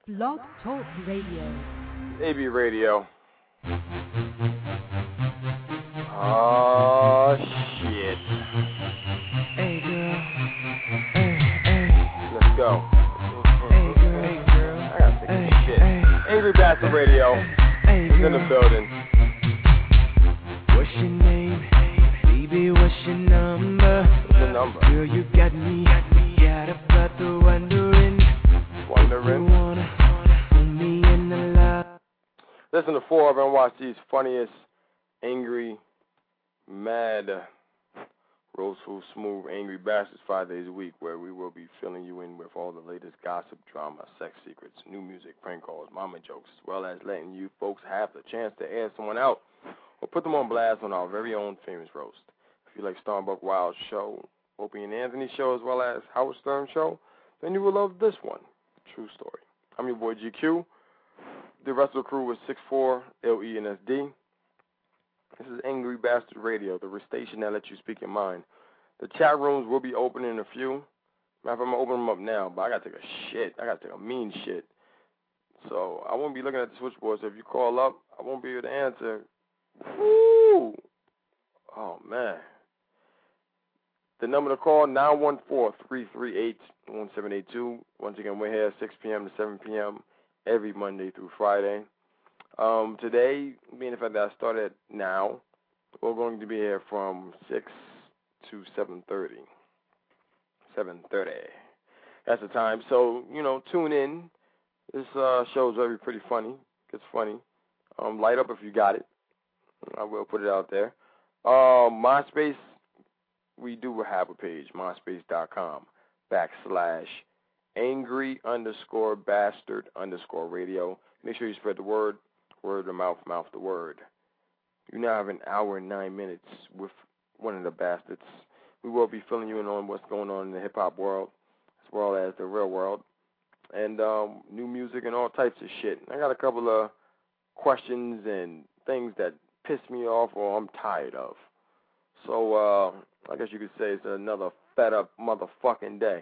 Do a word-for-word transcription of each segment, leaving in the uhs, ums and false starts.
Blog Talk Radio. A B Radio. Oh, shit. Hey, girl. Hey, hey. Let's go. Hey, girl. Hey, girl. I gotta take hey, this shit. Hey, Angry Bastard Radio. Hey, is girl. in the building. What's your name? Baby, what's your number? What's the number? Girl, you got me. Got a brother wondering. Wondering. You wanna put me in the love. Listen to four of N Y C's funniest, angry, mad, roastful, smooth, angry bastards five days a week, where we will be filling you in with all the latest gossip, drama, sex secrets, new music, prank calls, mama jokes, as well as letting you folks have the chance to air someone out or put them on blast on our very own famous roast. If you like Starbuck Wild's show, Opie and Anthony show, as well as Howard Stern show, then you will love this one. True story. I'm your boy G Q. The rest of the crew is six four, L E and S D. This is Angry Bastard Radio, the station that lets you speak your mind. The chat rooms will be open in a few. Matter of fact, I'm going to open them up now, but I got to take a shit. I got to take a mean shit. So I won't be looking at the switchboard, so if you call up, I won't be able to answer. Woo! Oh, man. The number to call, nine one four, three three eight, one seven eight two. Once again, we're here six p.m. to seven p.m. every Monday through Friday. Um, today, being the fact that I started now, we're going to be here from six to seven thirty. seven thirty. That's the time. So, you know, tune in. This uh, show is very pretty funny. It's funny. Um, light up if you got it. I will put it out there. Uh, MySpace, we do have a page, myspace.com backslash angry underscore bastard underscore radio. Make sure you spread the word, word of mouth, mouth the word. You now have an hour and nine minutes with one of the bastards. We will be filling you in on what's going on in the hip-hop world, as well as the real world, and um, new music and all types of shit. I got a couple of questions and things that piss me off or I'm tired of. So, uh, I guess you could say it's another fed-up motherfucking day.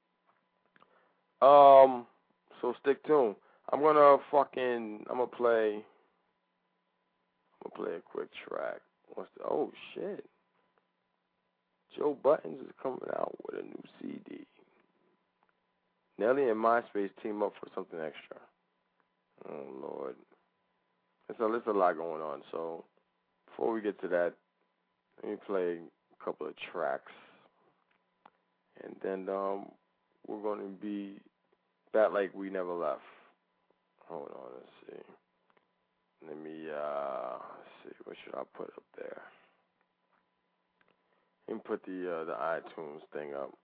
Um, so stick tuned. I'm gonna fucking, I'm gonna play, I'm gonna play a quick track. What's the, oh shit. Joe Buttons is coming out with a new C D. Nelly and MySpace team up for something extra. Oh, Lord. There's a, there's a lot going on, so before we get to that, let me play a couple of tracks. And then um, we're going to be back like we never left. Hold on, let's see. Let me, uh, let's see, what should I put up there? Let me put the uh, the iTunes thing up.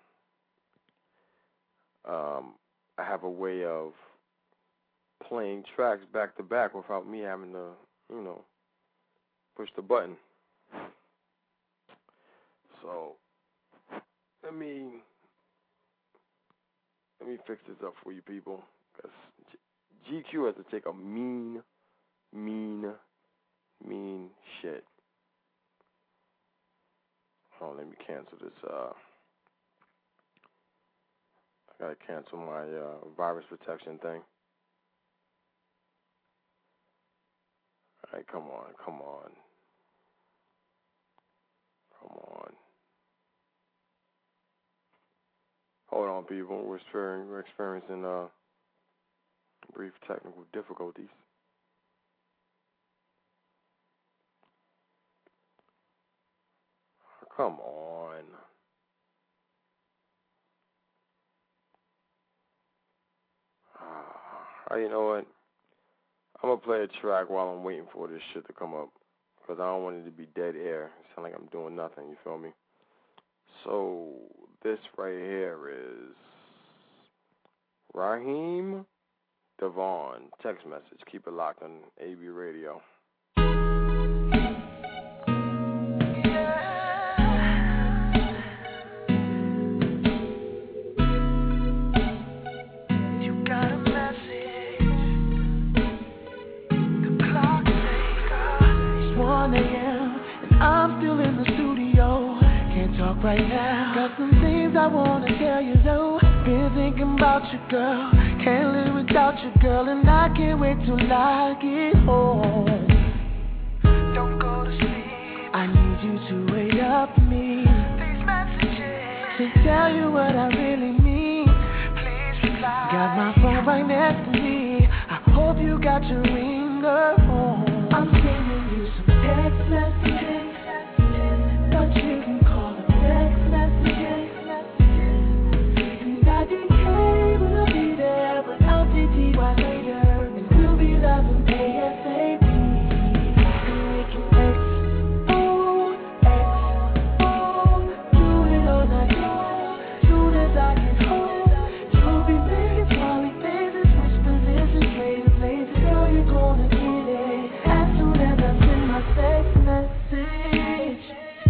Um, I have a way of playing tracks back to back without me having to, you know, push the button. So let me let me fix this up for you people, because G Q has to take a mean, mean, mean shit. Oh, let me cancel this. Uh, I gotta cancel my uh, virus protection thing. All right, come on, come on, come on. Hold on, people. We're experiencing, we're experiencing uh, brief technical difficulties. Come on. Ah, you know what? I'm going to play a track while I'm waiting for this shit to come up, because I don't want it to be dead air. It sounds like I'm doing nothing, you feel me? So, this right here is Raheem Devon. Text message. Keep it locked on A B Radio. Right now, got some things I wanna tell you though. Been thinking about you, girl. Can't live without about you, girl, and I can't wait till I get home. Don't go to sleep. I need you to wait up me. These messages to tell you what I really mean. Please reply. Got my phone right next to me. I hope you got your ringer home. I'm sending you some text messages, but you can call them text messages. And I didn't care when I'll be there, but I'll see T Y later, and we'll be loving ASAP. And we can X O, X O, do it all night long. Soon as I get home, you'll be making smiley faces, switch positions, later, later, girl, you're gonna get it as soon as I send my text message.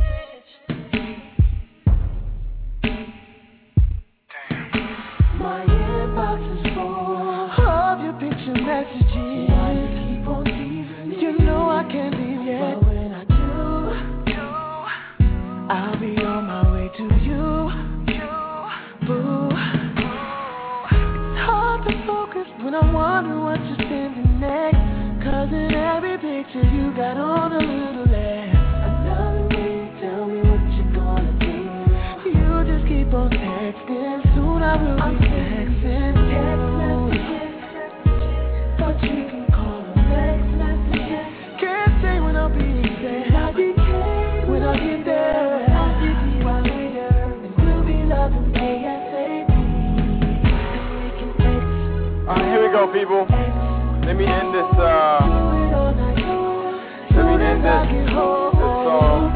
My inbox is full of your picture messages. Why you keep on teasing me? You know I can't leave yet. But when I do, I'll be on my way to you. Boo. It's hard to focus when I'm wondering what you're sending next. Cause in every picture you got on a little laugh. Another way, tell me what you're gonna do. You just keep on texting. Soon I will be texting. Text messages, but you can call them text messages. Can't say when I'll be there. I'll be there when I get there. I'll see you later, and we'll be loving ASAP. And we can text. Alright, here we go, people. Let me end this, uh, let me end this, this song.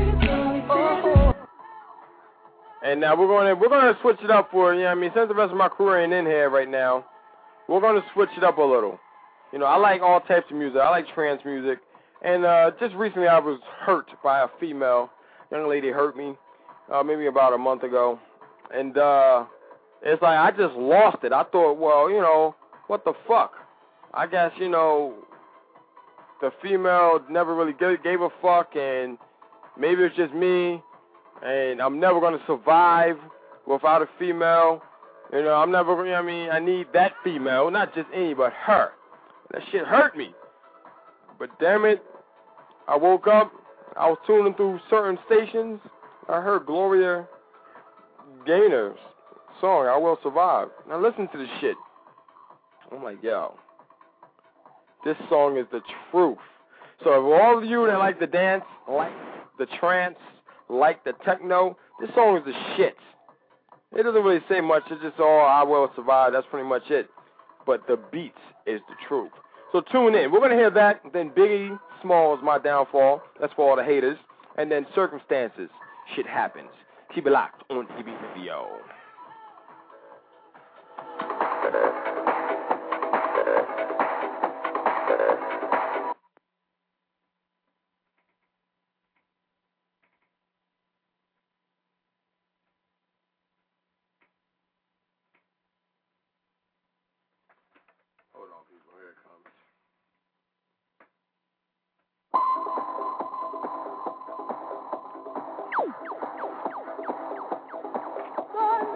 And now we're going to, we're going to switch it up for, you know what I mean, since the rest of my crew ain't in here right now, we're going to switch it up a little. You know, I like all types of music. I like trance music. And uh, just recently I was hurt by a female. Young lady hurt me, uh, maybe about a month ago. And uh, it's like I just lost it. I thought, well, you know, what the fuck? I guess, you know, the female never really gave, gave a fuck, and maybe it's just me, and I'm never going to survive without a female. You know, I'm never, you know what I mean, I need that female, not just any, but her. That shit hurt me. But damn it, I woke up, I was tuning through certain stations, I heard Gloria Gaynor's song, I Will Survive. Now listen to this shit. I'm like, yo, this song is the truth. So if all of you that like the dance, like the trance, like the techno, this song is the shit. It doesn't really say much. It's just all I Will Survive. That's pretty much it. But the beats is the truth. So tune in. We're going to hear that. Then Biggie Smalls, My Downfall. That's for all the haters. And then Circumstances. Shit Happens. Keep it locked on T V Radio. Hold on, people. Here it comes. One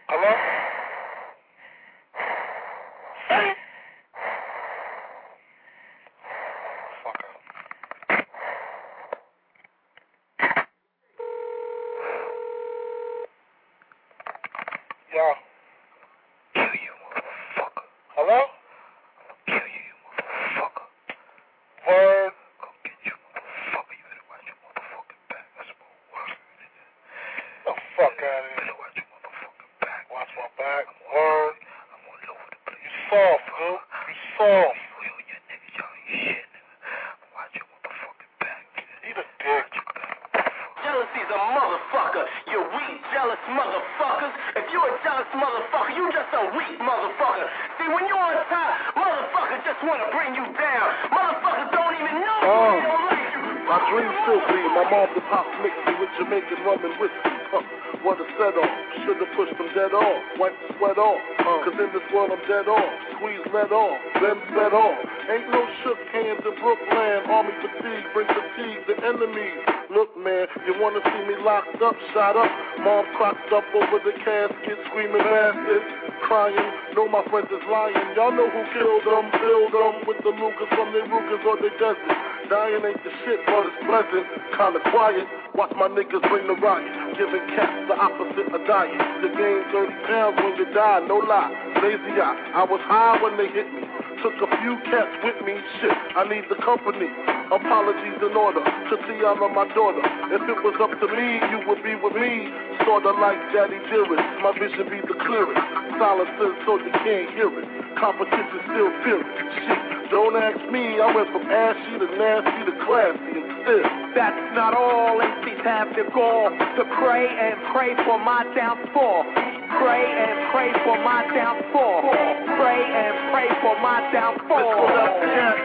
Hello? Yo. Kill you, motherfucker. Hello? Kill you, you motherfucker. Word. Go get you, motherfucker. You better watch your motherfucking back. That's my word. The fuck out of here. You better watch your motherfucking back. Watch my back. Word. I'm all over the place. You soft, huh? You soft. You on your niggas, y'all ain't shit, nigga. Watch your motherfucking back. Eat a dick. Jealousy's a motherfucker, you weak, jealous motherfuckers. If you a jealous motherfucker, you just a weak motherfucker. See, when you on top, motherfuckers just want to bring you down. Motherfuckers don't even know you, Oh. they don't like you. My dream still be my mom and pop mixed me with Jamaican rum and whiskey. Huh. What a set off. Should've pushed them dead off. Wipe the sweat off. Uh. Cause in this world I'm dead off. Squeeze lead off. Then sped off. Ain't no shook hands in Brooklyn. Army fatigue, bring fatigue the enemies. Look, man, you wanna see me locked up, shot up. Mom crocked up over the casket, screaming bastard, crying. Know my friends is lying. Y'all know who killed them, killed them with the Lucas from their Rugas or their desert. Dying ain't the shit, but it's pleasant, kinda quiet. Watch my niggas bring the riot, giving cats the opposite of diet. You gain thirty pounds when you die, no lie. Lazy eye, I was high when they hit me. Took a few cats with me, shit, I need the company. Apologies in order to Tiana, my daughter. If it was up to me, you would be with me. Sorta like Daddy Dearest, my vision be the clearest. Silences so you can't hear it. Competition still fearing. Shit, don't ask me, I went from ashy to nasty to classy and still. That's not all M Cs have the goal to pray and pray for my downfall. Pray and pray for my downfall. Pray and pray for my downfall. Let's go out the cat.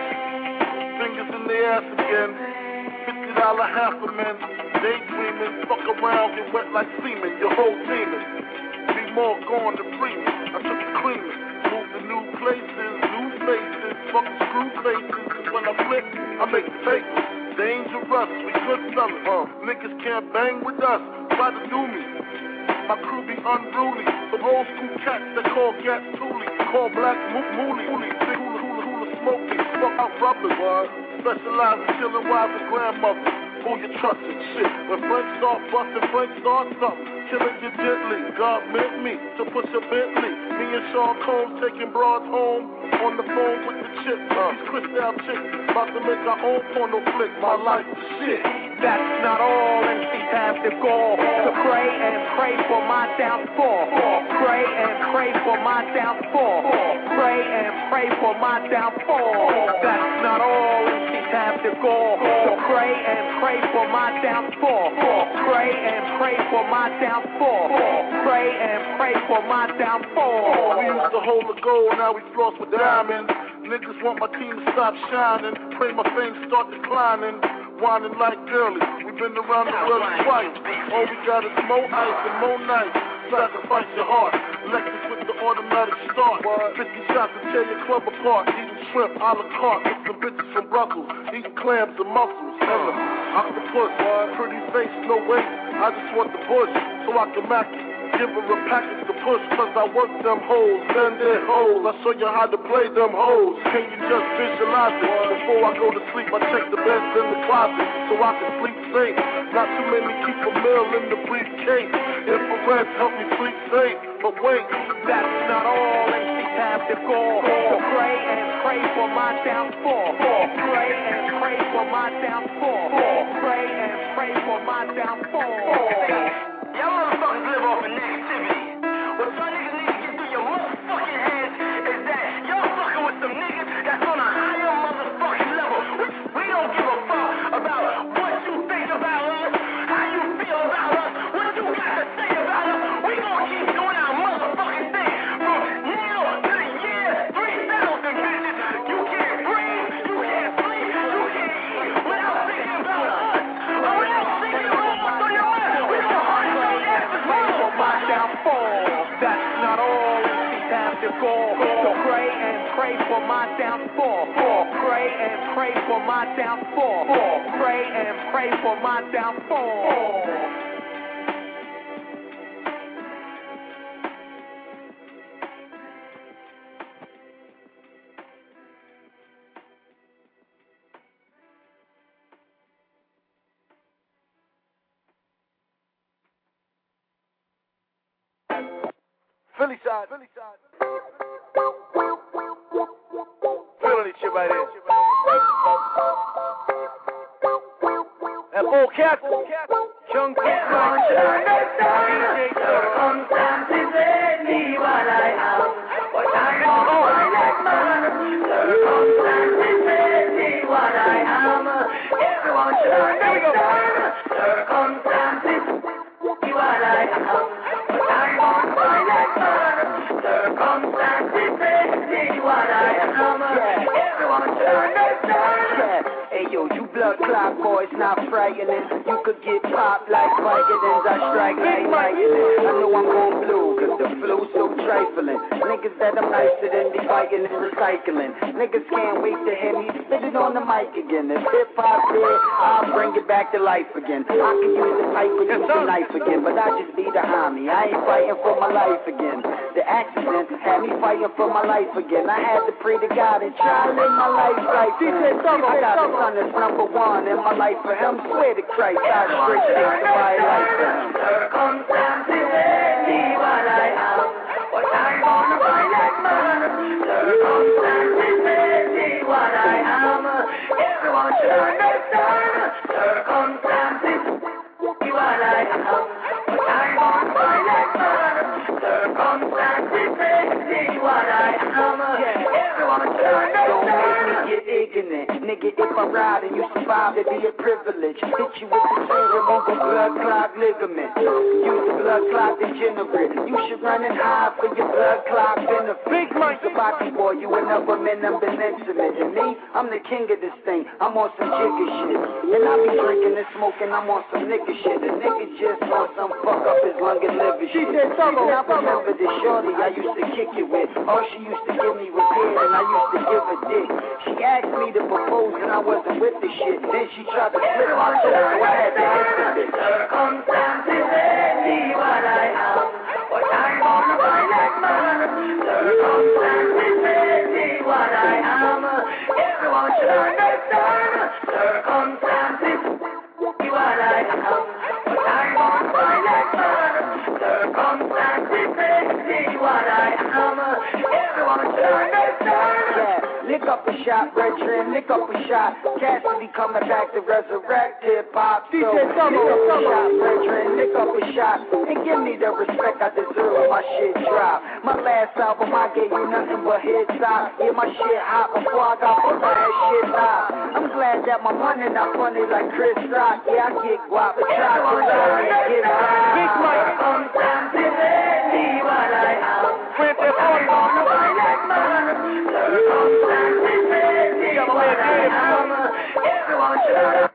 Fingers in the ass again. Fifty dollar half a man. Daydreaming, fuck around, get wet like semen. Your whole demon. Be more gone than freeman. I took it cleaning. Moved to new places, new faces. Fuck the screw faces. When I flip, I make the papers. Dangerous, we good fellas. Uh, niggas can't bang with us. Try to do me. My crew be unruly. Some old school cats that call gas toolie. Call black mo- mooly. Mooly. Big hula hula hula smoking. Fuck out rubbers. What? Specialize in killing wives and grandmothers. Who you trust and shit. When friends start busting, friends start something. Killing you gently. God meant me to push a Bentley. Me and Sean Combs taking broads home. On the phone with the chick. Uh, these crystal chicks. About to make our own porno flick. My life is shit. That's not all M Cs have the goal to pray and pray for my downfall. Pray and pray for my downfall. Pray and pray for my downfall. That's not all M Cs have the goal to pray and pray for my downfall. Pray and pray for my downfall. Pray and pray for my downfall. We used to hold the gold, now we floss with diamonds. Niggas want my team to stop shining. Pray my fame start declining. Whining like girlies, we've been around the world twice. All we got is more ice and more nights. Sacrifice your heart, Lexus with the automatic start. fifty shots to tear your club apart. Eating shrimp a la carte with some bitches from Brussels. Eating clams and mussels. Hella, octopus, pretty face, no weight. I just want the bush so I can mack it. Give her a package to push, cause I work them hoes, bend their hoes. I show you how to play them hoes. Can you just visualize it? Before I go to sleep, I check the beds in the closet, so I can sleep safe. Not too many keep a meal in the briefcase. Infrared help me sleep safe, but wait. That's not all M Cs have the goal to pray and pray for my downfall. Pray and pray for my downfall. Pray and pray for my downfall. Y'all motherfuckers live off of negativity. What y'all niggas need to get through your motherfucking heads is that y'all fucking with some niggas that's on a higher motherfucking level. We don't give a fuck about what you think about us, how you feel about us, what you got to say about us. We gonna keep doing our motherfucking thing from now to the year three thousand, bitches. You can't breathe, you can't sleep, you can't eat without thinking about us. Or without thinking about what's on your mind. We gonna hunt your asses For my downfall, that's not all M Cs have the goal to pray and pray for my downfall. Pray and pray for my downfall. Pray and pray for my downfall. Philly side. Philly side. Feeling this shit right here. That full cat. Young Chris Martin. Circumstances made me what I am, but I'm all like man. Circumstances made me what I am. Everyone should understand. Circumstances made me what I am, but I'm all like man. Circumstances made me what I am. Everyone should understand. Hey yo, you blood clot boys not frightening. You could get popped like violins. I strike like lightning. I know I'm gon' blue, cause the flow's so trifling. Niggas that I'm nicer than be fighting and recycling. Niggas can't wait to hear me spit it on the mic again. If hip hop dead, I'll bring it back to life again. I can use the pipe or use the knife again, but I just be the homie. I ain't fighting for my life again. The accident had me fighting for my life again. I had to pray to God and try to live my life right. I got a son that's number one in my life for him. Swear to Christ, I straight take my life for him. Circumstances made me what I am, but I'm gonna fight like man. Circumstances made me what I am. Everyone should understand. Circumstances made me what I am, but I'm gonna fight like man. Circumstances made me what I am. Everyone should understand. Don't make me get ignorant. Nigga, if I ride and you survive, it'd be a privilege. Hit you with the tree, remove a blood clot ligament. Use the blood clot degenerate. You should run and hide for your blood clot benefit. Big Mike, the boxy boy, you and other men have been intimate. And me, I'm the king of this thing. I'm on some jigger shit. And I be drinking and smoking, I'm on some nigga shit. A nigga just on some fuck up his lung and liver shit. And I remember this shorty I used to kick it with. All she used to give me was head, and I used to give her dick. She asked me to propose and I wasn't with the shit. Then she tried to flip my shit, so I had to hit the bitch. Circumstances made me what I am, but I'm gonna fight like man. Circumstances made me what I am. Everyone should understand. Circumstances made me what I am, but I'm gonna fight like man. Circumstances made me what I am. Everyone should understand. Yeah. Lick up a shot, brethren, lick up a shot. Cassidy coming back to resurrect hip-hop. So, lick up a shot, brethren, lick up a shot. And give me the respect I deserve when my shit drop. My last album, I gave you nothing but hits out. Yeah, my shit hot before I got put my head shit out. I'm glad that my money not funny like Chris Rock. Yeah, I get guap, but try to learn and get high. Big Mike, sometimes it made me what I am. But I'm gonna fight like man. Circumstances made me what I am. Everyone should.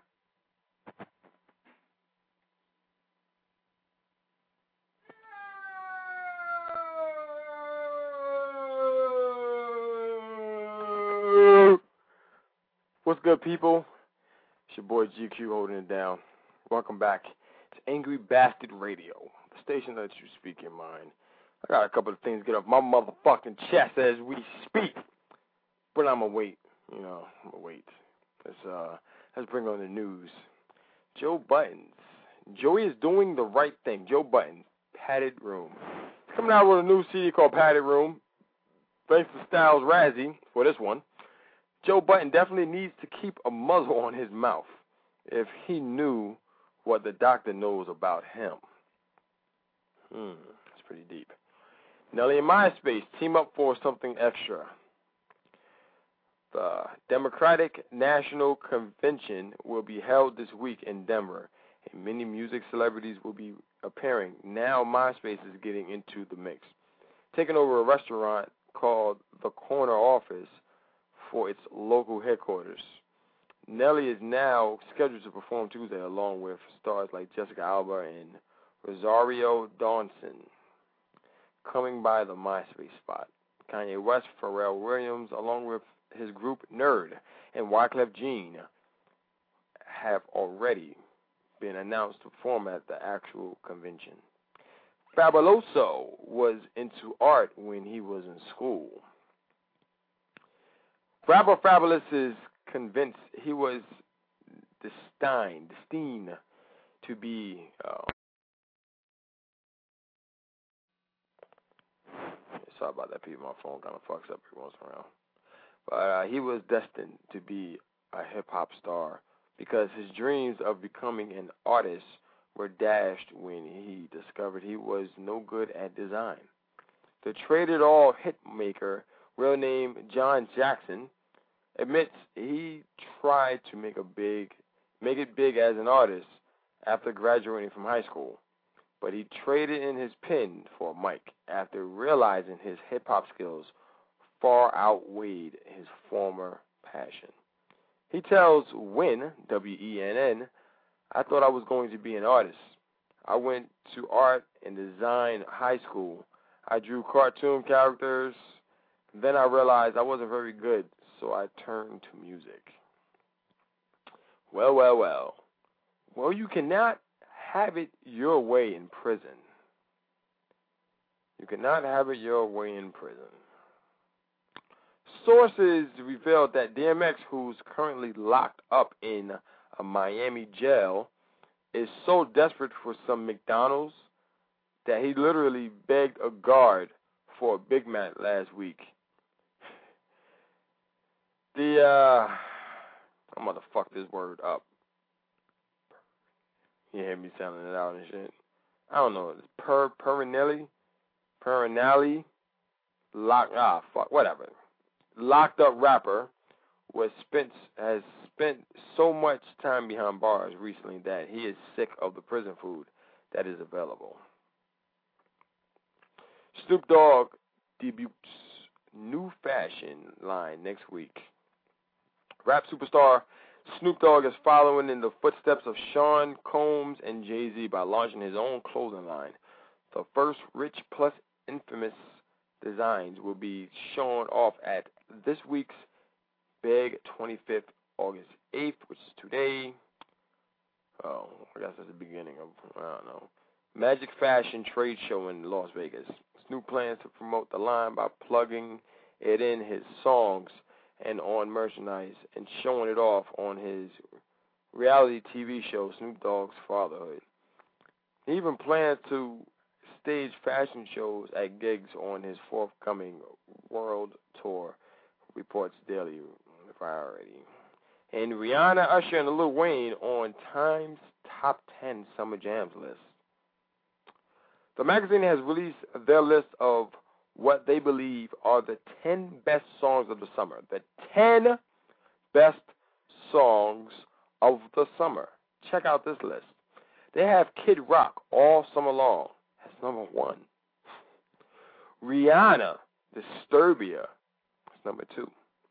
What's good, people? It's your boy G Q holding it down. Welcome back to Angry Bastard Radio, the station that lets you speak your mind. I got a couple of things to get off my motherfucking chest as we speak, but I'm gonna wait. You know, I'm gonna wait. Let's uh, let's bring on the news. Joe Buttons. Joey is doing the right thing. Joe Buttons, Padded Room. He's coming out with a new C D called Padded Room. Thanks to Styles Razzie for this one. Joe Button definitely needs to keep a muzzle on his mouth if he knew what the doctor knows about him. Hmm, that's pretty deep. Nelly and MySpace team up for something extra. The Democratic National Convention will be held this week in Denver, and many music celebrities will be appearing. Now MySpace is getting into the mix, taking over a restaurant called The Corner Office for its local headquarters. Nelly is now scheduled to perform Tuesday along with stars like Jessica Alba and Rosario Dawson, coming by the MySpace spot. Kanye West, Pharrell Williams, along with his group Nerd, and Wyclef Jean have already been announced to perform at the actual convention. Fabuloso was into art when he was in school. Rapper Fabulous is convinced he was destined, destined to be uh, sorry about that, people. My phone kind of fucks up every once in a while. But uh, he was destined to be a hip-hop star because his dreams of becoming an artist were dashed when he discovered he was no good at design. The traded-all hitmaker, real name John Jackson, admits he tried to make a big, make it big as an artist after graduating from high school, but he traded in his pen for a mic after realizing his hip-hop skills far outweighed his former passion. He tells Win, W E N N, I thought I was going to be an artist. I went to art and design high school. I drew cartoon characters. Then I realized I wasn't very good, so I turned to music. Well, well, well. Well, you cannot have it your way in prison. You cannot have it your way in prison. Sources revealed that D M X, who's currently locked up in a Miami jail, is so desperate for some McDonald's that he literally begged a guard for a Big Mac last week. The, uh, I'm going to fuck this word up. You hear me sounding it out and shit. I don't know. It's per, Perinelli, Perinelli, lock, ah, fuck, whatever. Locked up rapper was spent, has spent so much time behind bars recently that he is sick of the prison food that is available. Snoop Dogg debuts new fashion line next week. Rap superstar Snoop Dogg is following in the footsteps of Sean Combs and Jay-Z by launching his own clothing line. The first Rich Plus Infamous designs will be shown off at this week's Big twenty-fifth, August eighth, which is today. Oh, I guess that's the beginning of, I don't know, Magic Fashion Trade Show in Las Vegas. Snoop plans to promote the line by plugging it in his songs and on merchandise and showing it off on his reality T V show, Snoop Dogg's Fatherhood. He even plans to stage fashion shows at gigs on his forthcoming world tour, reports Daily Variety. And Rihanna, Usher, and Lil Wayne on Time's Top ten Summer Jams list. The magazine has released their list of what they believe are the ten best songs of the summer. The ten best songs of the summer. Check out this list. They have Kid Rock, All Summer Long. That's number one. Rihanna, Disturbia. That's number two.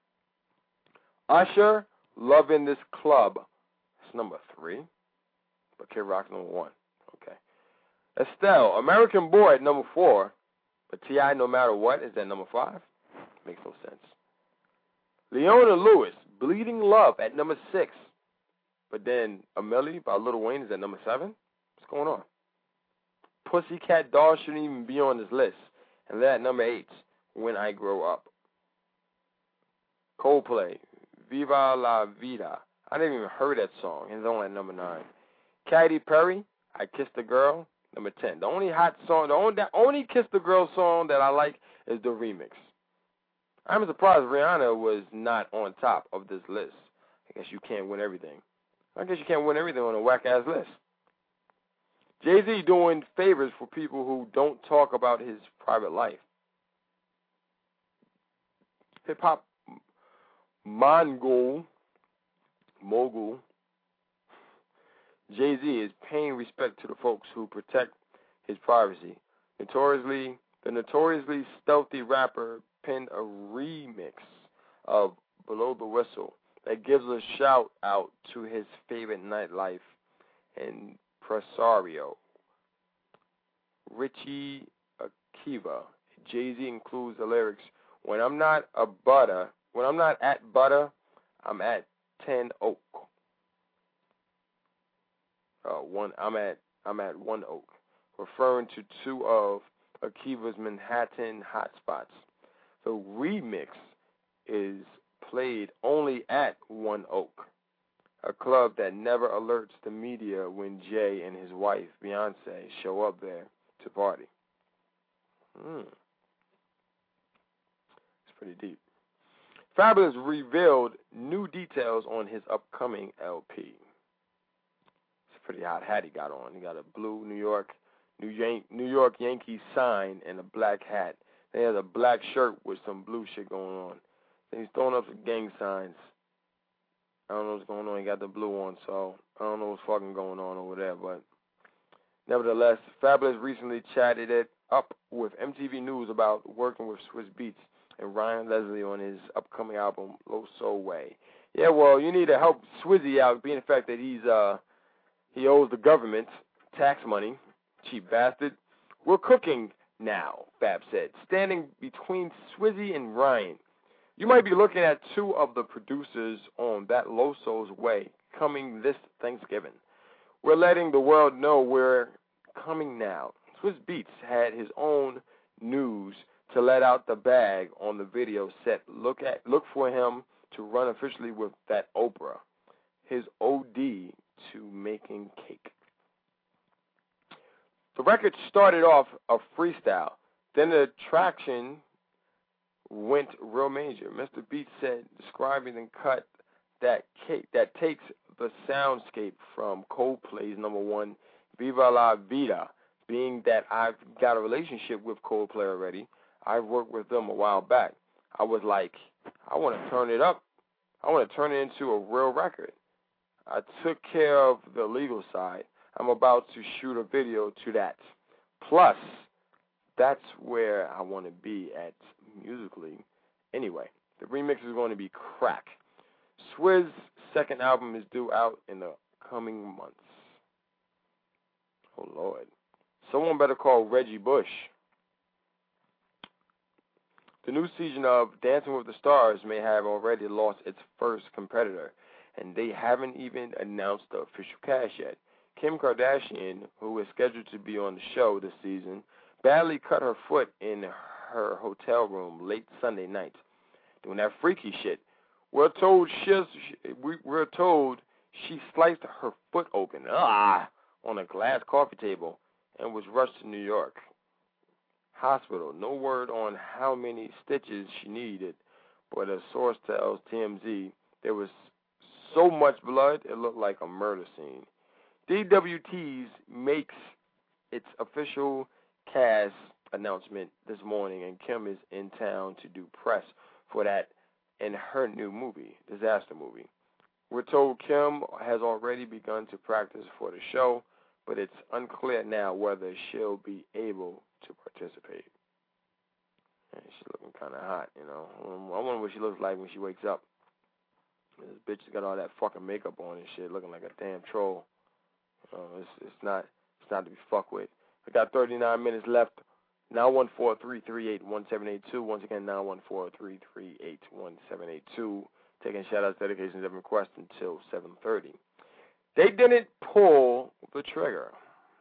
Usher, Lovin' This Club. That's number three. But Kid Rock's number one. Okay. Estelle, American Boy at number four. But T I, No Matter What, is at number five. Makes no sense. Leona Lewis, Bleeding Love at number six. But then Amelie by Lil Wayne is at number seven. What's going on? Pussycat Dolls shouldn't even be on this list. And they're at number eight, When I Grow Up. Coldplay, Viva La Vida. I didn't even heard that song. It's only at number nine. Katy Perry, I Kissed a Girl, number ten. The only hot song, the only, the only Kiss the Girl song that I like is the remix. I'm surprised Rihanna was not on top of this list. I guess you can't win everything. I guess you can't win everything on a whack-ass list. Jay-Z doing favors for people who don't talk about his private life. Hip-hop Mongol, mogul, Jay-Z is paying respect to the folks who protect his privacy. Notoriously, the notoriously stealthy rapper penned a remix of Below the Whistle that gives a shout-out to his favorite nightlife impresario, Richie Akiva. Jay-Z includes the lyrics, When I'm not a butter, when I'm not at butter, I'm at ten oak. Uh, one, I'm at I'm at one oak, referring to two of Akiva's Manhattan hotspots. The remix is played only at One Oak, a club that never alerts the media when Jay and his wife Beyonce show up there to party. Hmm. pretty deep. Fabulous revealed new details on his upcoming L P. It's a pretty hot hat he got on. He got a blue New York, New, Yan- New York Yankees sign and a black hat. Then he has a black shirt with some blue shit going on. Then he's throwing up some gang signs. I don't know what's going on. He got the blue on, so I don't know what's fucking going on over there. But nevertheless, Fabulous recently chatted it up with M T V News about working with Swizz Beatz and Ryan Leslie on his upcoming album, Low Soul Way. Yeah, well, you need to help Swizzy out, being the fact that he's uh he owes the government tax money, cheap bastard. We're cooking now, Fab said, standing between Swizzy and Ryan. You might be looking at two of the producers on that Low Soul's Way coming this Thanksgiving. We're letting the world know we're coming now. Swizz Beatz had his own news to let out the bag on the video set. Look at look for him to run officially with that Oprah. His O D to making cake. The record started off a freestyle. Then the traction went real major. Mister Beatz said, describing the cut that cake, that takes the soundscape from Coldplay's number one, Viva La Vida, being that I've got a relationship with Coldplay already. I've worked with them a while back. I was like, I want to turn it up. I want to turn it into a real record. I took care of the legal side. I'm about to shoot a video to that. Plus, that's where I want to be at musically. Anyway, the remix is going to be crack. Swizz's second album is due out in the coming months. Oh, Lord. Someone better call Reggie Bush. The new season of Dancing with the Stars may have already lost its first competitor, and they haven't even announced the official cast yet. Kim Kardashian, who is scheduled to be on the show this season, badly cut her foot in her hotel room late Sunday night, doing that freaky shit. We're told she's, we're told she sliced her foot open, ah, on a glass coffee table, and was rushed to New York hospital. No word on how many stitches she needed, but a source tells T M Z there was so much blood it looked like a murder scene. D W T's makes its official cast announcement this morning, and Kim is in town to do press for that in her new movie, Disaster Movie. We're told Kim has already begun to practice for the show, but it's unclear now whether she'll be able to participate. And she's looking kind of hot, you know. I wonder what she looks like when she wakes up. This bitch has got all that fucking makeup on and shit, looking like a damn troll. Uh, it's, it's not it's not to be fucked with. I got thirty-nine minutes left. nine one four, three three eight, one seven eight two. Once again, nine one four, three three eight, one seven eight two. Taking shout-outs, dedications, and requests until seven thirty. They didn't pull the trigger.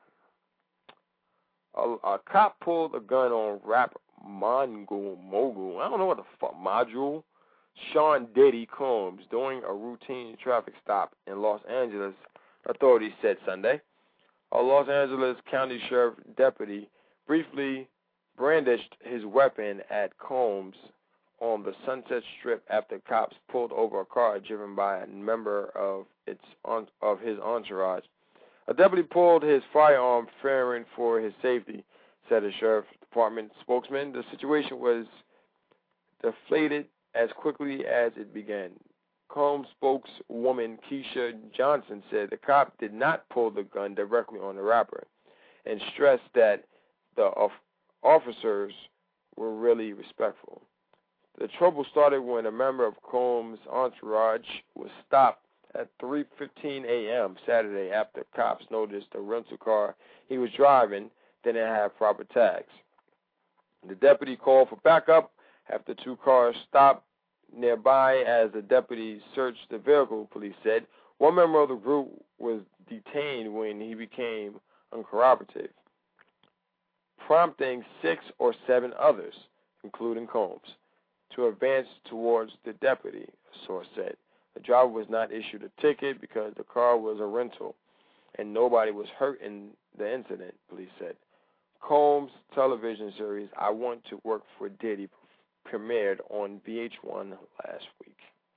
A, a cop pulled a gun on rap mogul, mogul, I don't know what the fuck, module, Sean Diddy Combs during a routine traffic stop in Los Angeles, authorities said Sunday. A Los Angeles County Sheriff deputy briefly brandished his weapon at Combs on the Sunset Strip after cops pulled over a car driven by a member of its of his entourage. A deputy pulled his firearm, fearing for his safety, said a sheriff's department spokesman. The situation was deflated as quickly as it began. Combs spokeswoman Keisha Johnson said the cop did not pull the gun directly on the rapper and stressed that the officers were really respectful. The trouble started when a member of Combs' entourage was stopped at three fifteen a.m. Saturday after cops noticed the rental car he was driving didn't have proper tags. The deputy called for backup after two cars stopped nearby as the deputy searched the vehicle, police said. One member of the group was detained when he became uncooperative, prompting six or seven others, including Combs, to advance towards the deputy, a source said. The driver was not issued a ticket because the car was a rental, and nobody was hurt in the incident, police said. Combs' television series, I Want to Work for Diddy, premiered on V H one last week.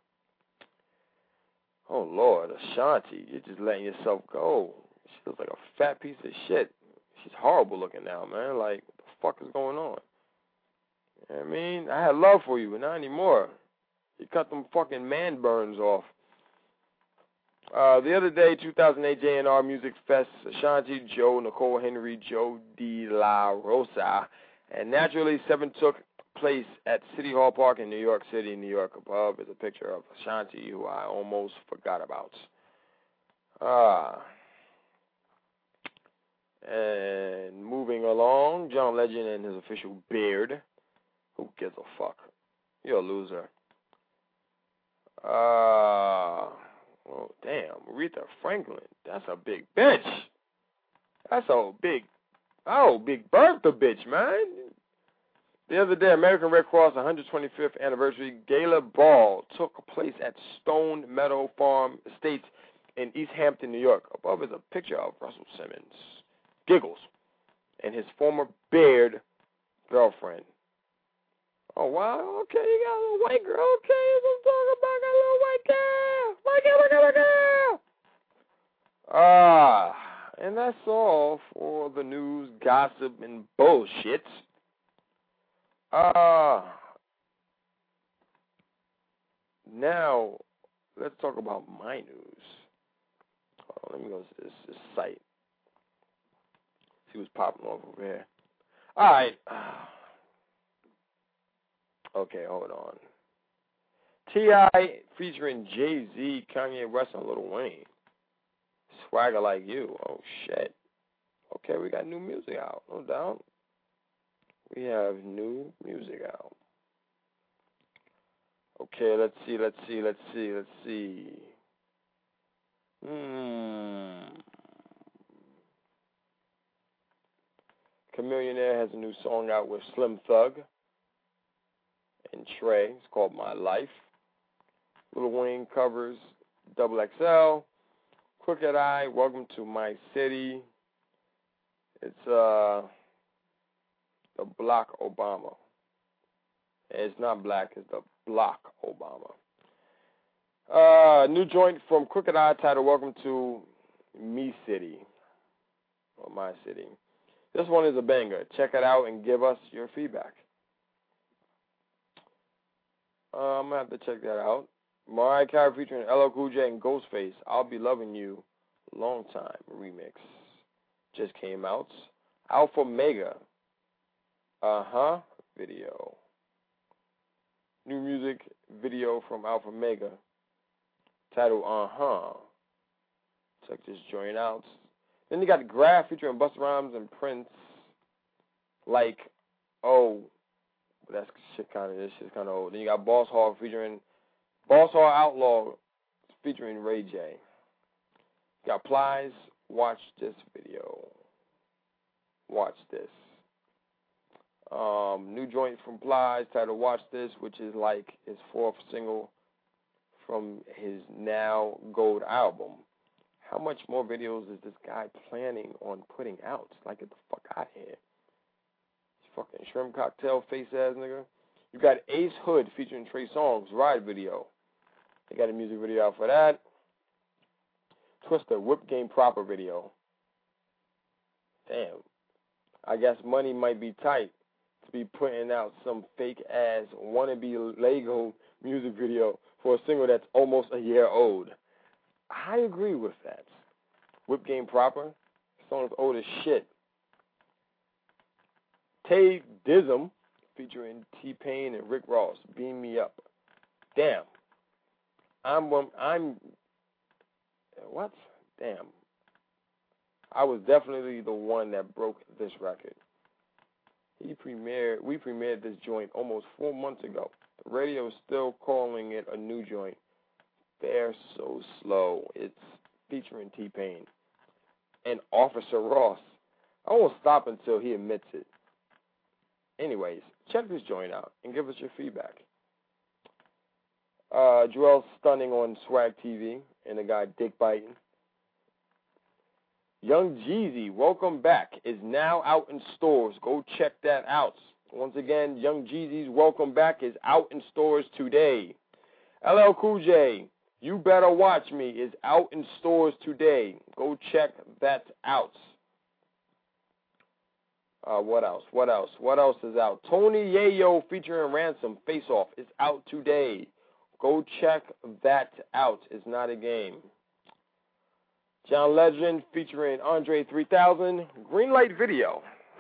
Oh, Lord, Ashanti, you're just letting yourself go. She looks like a fat piece of shit. She's horrible looking now, man. Like, what the fuck is going on? You know what I mean? I had love for you, but not anymore. You cut them fucking man burns off. Uh, the other day, two thousand eight J and R Music Fest, Ashanti, Joe, Nicole Henry, Joe De La Rosa, and Naturally Seven took place at City Hall Park in New York City, New York. Above is a picture of Ashanti, who I almost forgot about. Ah. And moving along, John Legend and his official beard. Who gives a fuck? You're a loser. Uh, oh, damn. Aretha Franklin. That's a big bitch. That's a big, oh, big Bertha bitch, man. The other day, American Red Cross one hundred twenty-fifth anniversary gala ball took place at Stone Meadow Farm Estates in East Hampton, New York. Above is a picture of Russell Simmons, Giggles, and his former Baird girlfriend. Oh, wow. Okay, you got a little white girl. Okay, I'm talking about got a little white girl. White girl, white girl, white girl. Ah, and that's all for the news, gossip, and bullshit. Ah, uh, now let's talk about my news. Hold on, let me go to this, this site. See what's popping off over here. All right. Okay, hold on. T I featuring Jay-Z, Kanye West, and Lil Wayne. Swagger Like You. Oh, shit. Okay, we got new music out, no doubt. We have new music out. Okay, let's see, let's see, let's see, let's see. Hmm. Chamillionaire has a new song out with Slim Thug and Trey. It's called My Life. Lil Wayne covers Double X L. Crooked Eye, Welcome to My City. It's uh the Block Obama. It's not black, it's the Block Obama. Uh, new joint from Crooked Eye titled Welcome to Me City. Or My City. This one is a banger. Check it out and give us your feedback. Uh, I'm going to have to check that out. Mariah Carey featuring L L Cool J and Ghostface, I'll Be Loving You, Long Time remix. Just came out. Alpha Mega. Uh-huh. Video. New music video from Alpha Mega. Titled Uh-huh. Check this joint out. Then you got Graph featuring Busta Rhymes and Prince. Like, oh, that's shit kind of, this shit's kind of old. Then you got Boss Hogg featuring, Boss Hogg Outlaw featuring Ray J. You got Plies, watch this video. Watch this. Um, new joint from Plies titled Watch This, which is like his fourth single from his Now Gold album. How much more videos is this guy planning on putting out? Like, get the fuck out of here. Fucking shrimp cocktail face ass nigga. You got Ace Hood featuring Trey Songz, Ride video. They got a music video out for that. Twista, Whip Game Proper video. Damn. I guess money might be tight to be putting out some fake ass wannabe Lego music video for a single that's almost a year old. I agree with that. Whip Game Proper. The song's old as shit. Tay Dizzum featuring T-Pain and Rick Ross, Beam Me Up. Damn. I'm one, I'm, what? Damn. I was definitely the one that broke this record. He premiered, we premiered this joint almost four months ago. The radio is still calling it a new joint. They're so slow. It's featuring T-Pain and Officer Ross. I won't stop until he admits it. Anyways, check this joint out and give us your feedback. Uh, Joel's stunning on Swag T V and the guy Dick Biting. Young Jeezy, Welcome Back, is now out in stores. Go check that out. Once again, Young Jeezy's Welcome Back is out in stores today. L L Cool J, You Better Watch Me is out in stores today. Go check that out. Uh, what else? What else? What else is out? Tony Yayo featuring Ransom, Face Off, is out today. Go check that out. It's not a game. John Legend featuring Andre three thousand, Green Light video.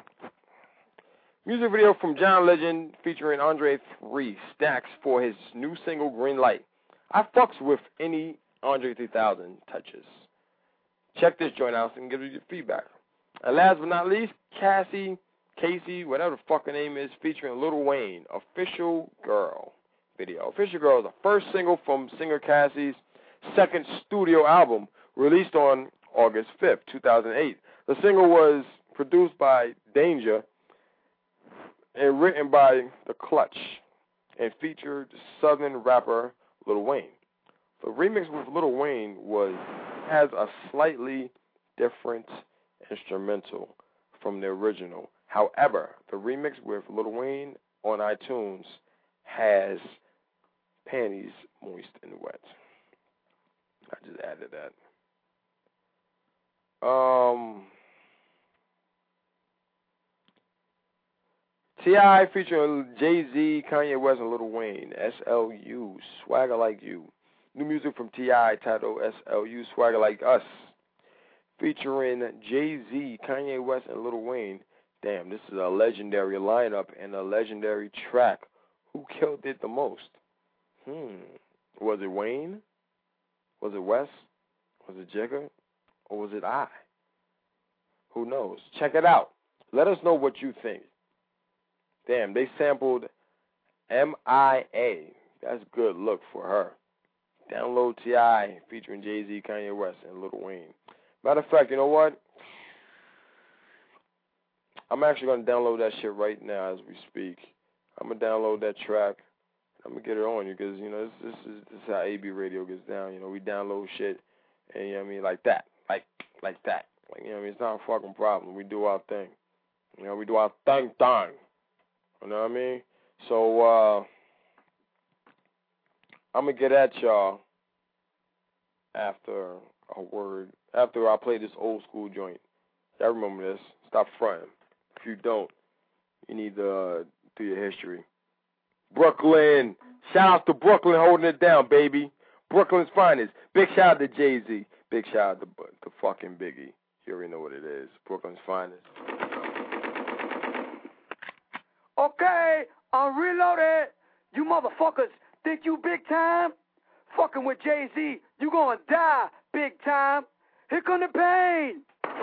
Music video from John Legend featuring Andre three Stacks for his new single, Green Light. I fucks with any Andre three thousand touches. Check this joint out and give us your feedback. And last but not least, Cassie, Casey, whatever the fuck her name is, featuring Lil Wayne, Official Girl video. Official Girl is the first single from singer Cassie's second studio album, released on August fifth, two thousand eight. The single was produced by Danger and written by The Clutch and featured Southern rapper Lil Wayne. The remix with Lil Wayne was has a slightly different instrumental from the original. However, the remix with Lil Wayne on iTunes has Panties Moist and Wet. I just added that. Um, T I featuring Jay-Z, Kanye West, and Lil Wayne. S L U, Swagger Like You. New music from T I titled S L U, Swagger Like Us. Featuring Jay-Z, Kanye West, and Lil Wayne. Damn, this is a legendary lineup and a legendary track. Who killed it the most? Hmm. Was it Wayne? Was it West? Was it Jigga? Or was it I? Who knows? Check it out. Let us know what you think. Damn, they sampled M I A. That's a good look for her. Download T I featuring Jay-Z, Kanye West, and Lil Wayne. Matter of fact, you know what? I'm actually going to download that shit right now as we speak. I'm going to download that track. I'm going to get it on you because, you know, this, this, is, this is how A B Radio gets down. You know, we download shit, and, you know what I mean, like that. Like like that. Like, you know what I mean? It's not a fucking problem. We do our thing. You know, we do our thing thing. You know what I mean? So, uh, I'm going to get at y'all after a word, after I play this old school joint. Y'all remember this. Stop fronting. If you don't, you need to uh, do your history. Brooklyn. Shout out to Brooklyn holding it down, baby. Brooklyn's finest. Big shout out to Jay-Z. Big shout out to, to fucking Biggie. You already know what it is. Brooklyn's finest. Okay, I'm reloaded. You motherfuckers think you big time? Fucking with Jay-Z, you gonna die big time. Here come the pain.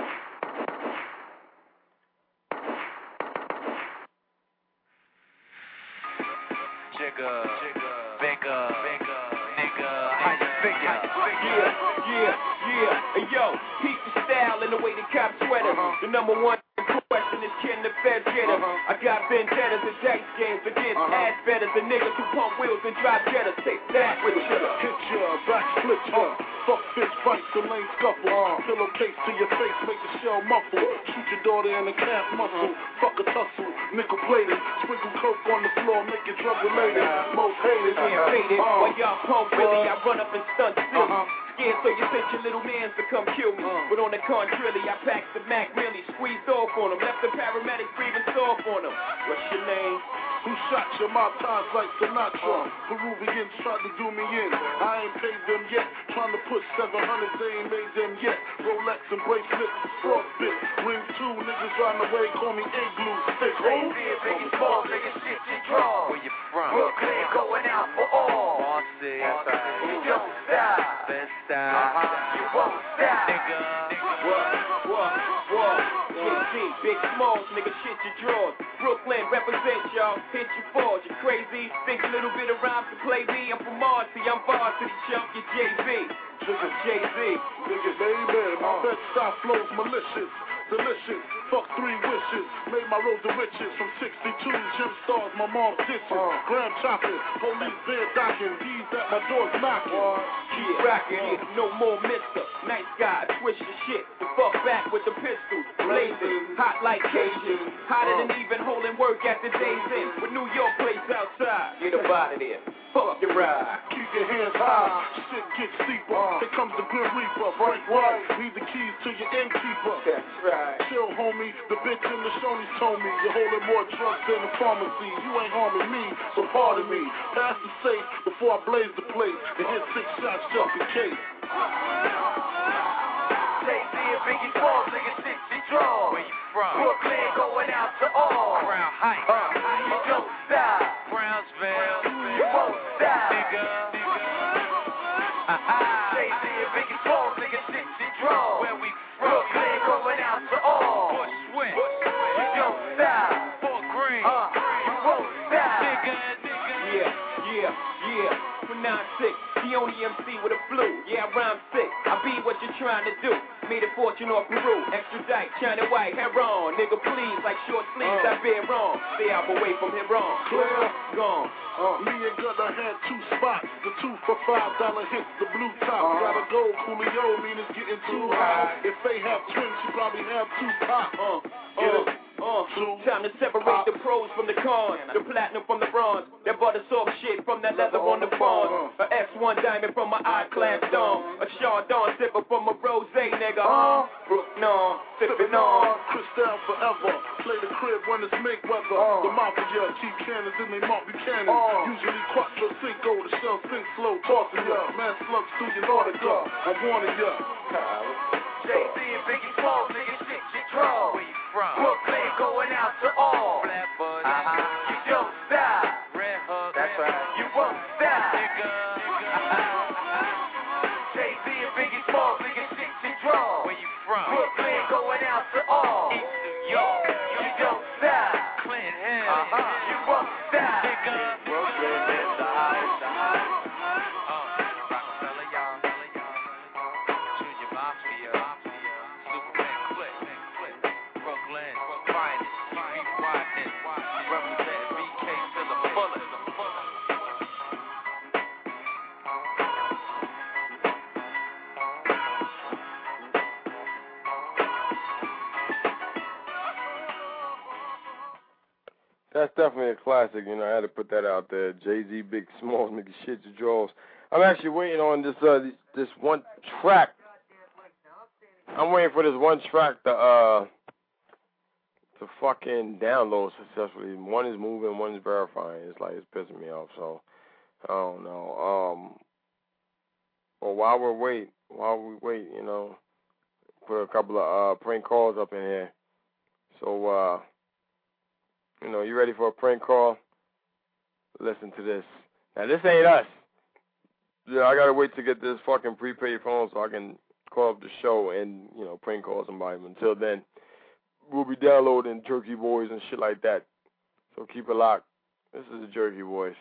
Jigga, bigger, nigga, how you figure? Yeah, yeah, yeah. Hey yo, peep the style and the way the cops sweater. The number one question is, can the feds get him? I got vendettas and dice games against ass betters and niggas who pump wheels and drive jetters. Take that with you. Hit ya, back split ya. Fuck bitch fights, the lane scuffle. Pillowcase to your face, make the shell muffle. Shoot your daughter in the calf muscle. Fuck a tussle, nickel plated. Sprinkle coke on the floor, make it drug related. Most hated, yeah, faded. While y'all pump Willie, I run up and stunt silly. Scared so you sent your little mans to come kill me. But on the contrary, I packed the Mac really, squeezed off on them. Left the paramedics breathing soft on them. What's your name? Who shot you? My times like Sinatra. Peruvians tried to do me in. I ain't paid them yet. Trying to push seven hundred, they ain't made them yet. Rolex and bracelets, frostbit. Ring two, niggas riding away, call me Igloo. Stick home. Biggie small, nigga, shit you draw. Where you from? Brooklyn going out for all. Bossy, You don't stop. best style. You won't stop. Nigga, What? What? What? J G, big smalls, nigga, shit your drawers. Brooklyn, represent y'all, hit your fours. You crazy? Think a little bit of rhymes to play me? I'm from Marcy, I'm varsity chump, you J B. Nigga, Jay-Z. Nigga, baby, my bed style flows malicious. Delicious, fuck three wishes. Made my road to riches from sixty-two. Gym stars, my mom's dishes. Graham chopping, police van docking. These at my door's knocking. Keep rocking, yeah, no more mister. Nice guy, twist your shit. The fuck back with the pistols. Blazing, hot like Cajun. Hotter than even holding work at back to days in with New York place outside. Get up out of there. Fuck your ride. Keep your hands high, shit gets steeper. Uh. Here comes the Grim Reaper. Break right, need the keys to your innkeeper. That's right. Chill, homie. The bitch in the Shoney's told me you're holding more drugs than the pharmacy. You ain't harming me, so pardon me. Pass the safe before I blaze the place and hit six shots just in case. Jay-Z and Biggie Smalls, nigga, sixty strong. Where you from? Brooklyn going out to all. Crown Heights. Uh, you don't stop. Brownsville. You won't stop. Nigga. Ha-ha. Jay-Z and Biggie Smalls, nigga, sixty strong. Where we from? Brooklyn going out to all. Bushwick. You don't stop. Fort Greene. Uh, you won't stop. Nigga, nigga. Yeah, yeah, yeah. From nine six, the only M C with a flu. Yeah, I rhyme sick. I be what you're trying to do. Made a fortune off Peru. Extra dyke, China white, hair on. Nigga, please, like short sleeves, uh. I been wrong. Stay out away from here wrong. Clear. Gone. Uh, me and Gunna had two spots. The two for five dollar hits, the blue top. Uh. Gotta go, Coolio, mean it's getting too high. If they have twins, she probably have two pop. Uh, uh. Uh, time to separate the pros from the cons, the platinum from the bronze, that butter soft shit from that leather on the bond, a S one diamond from my I-class dome, a Chardon sipper from a rose, nigga, uh, Brook, no, sipping on. Cristal forever, play the crib when it's make weather. The mafia keep cannons in they Mark Buchanan. Usually quattro cinco, the shell sink slow, tossing ya. Man slugs through your Nautica, I'm warning ya. Jay-Z and Biggie Smalls, nigga, shit, you draw. Where you from? Brooklyn going out to all. Flatbush. Uh-huh. You don't stop. Red Hook. That's right. You won't stop. Nigga. Jay-Z and Biggie Smalls, nigga, shit, you draw. Where you from? Brooklyn going out to all. East New York. You don't stop. Clinton Hill. Uh-huh. You won't stop. Nigga. Brooklyn is the hottest, the hottest. Uh, Rockefeller, y'all. Junior Mafia. Superman Click. Brooklyn. Finest. Street Wildness. Represent B K to the fullest. That's definitely a classic, you know. I had to put that out there. Jay-Z, Big Smalls, nigga, shit your drawers. I'm actually waiting on this uh this one track. I'm waiting for this one track to uh to fucking download successfully. One is moving, one is verifying. It's like it's pissing me off. So I don't know. Um, well, while we're wait, while we wait, you know, put a couple of uh prank calls up in here. So uh. You know, you ready for a prank call? Listen to this. Now, this ain't us. Yeah, I gotta wait to get this fucking prepaid phone so I can call up the show and, you know, prank call somebody. Until then, we'll be downloading Jerky Boys and shit like that. So keep it locked. This is the Jerky Boys.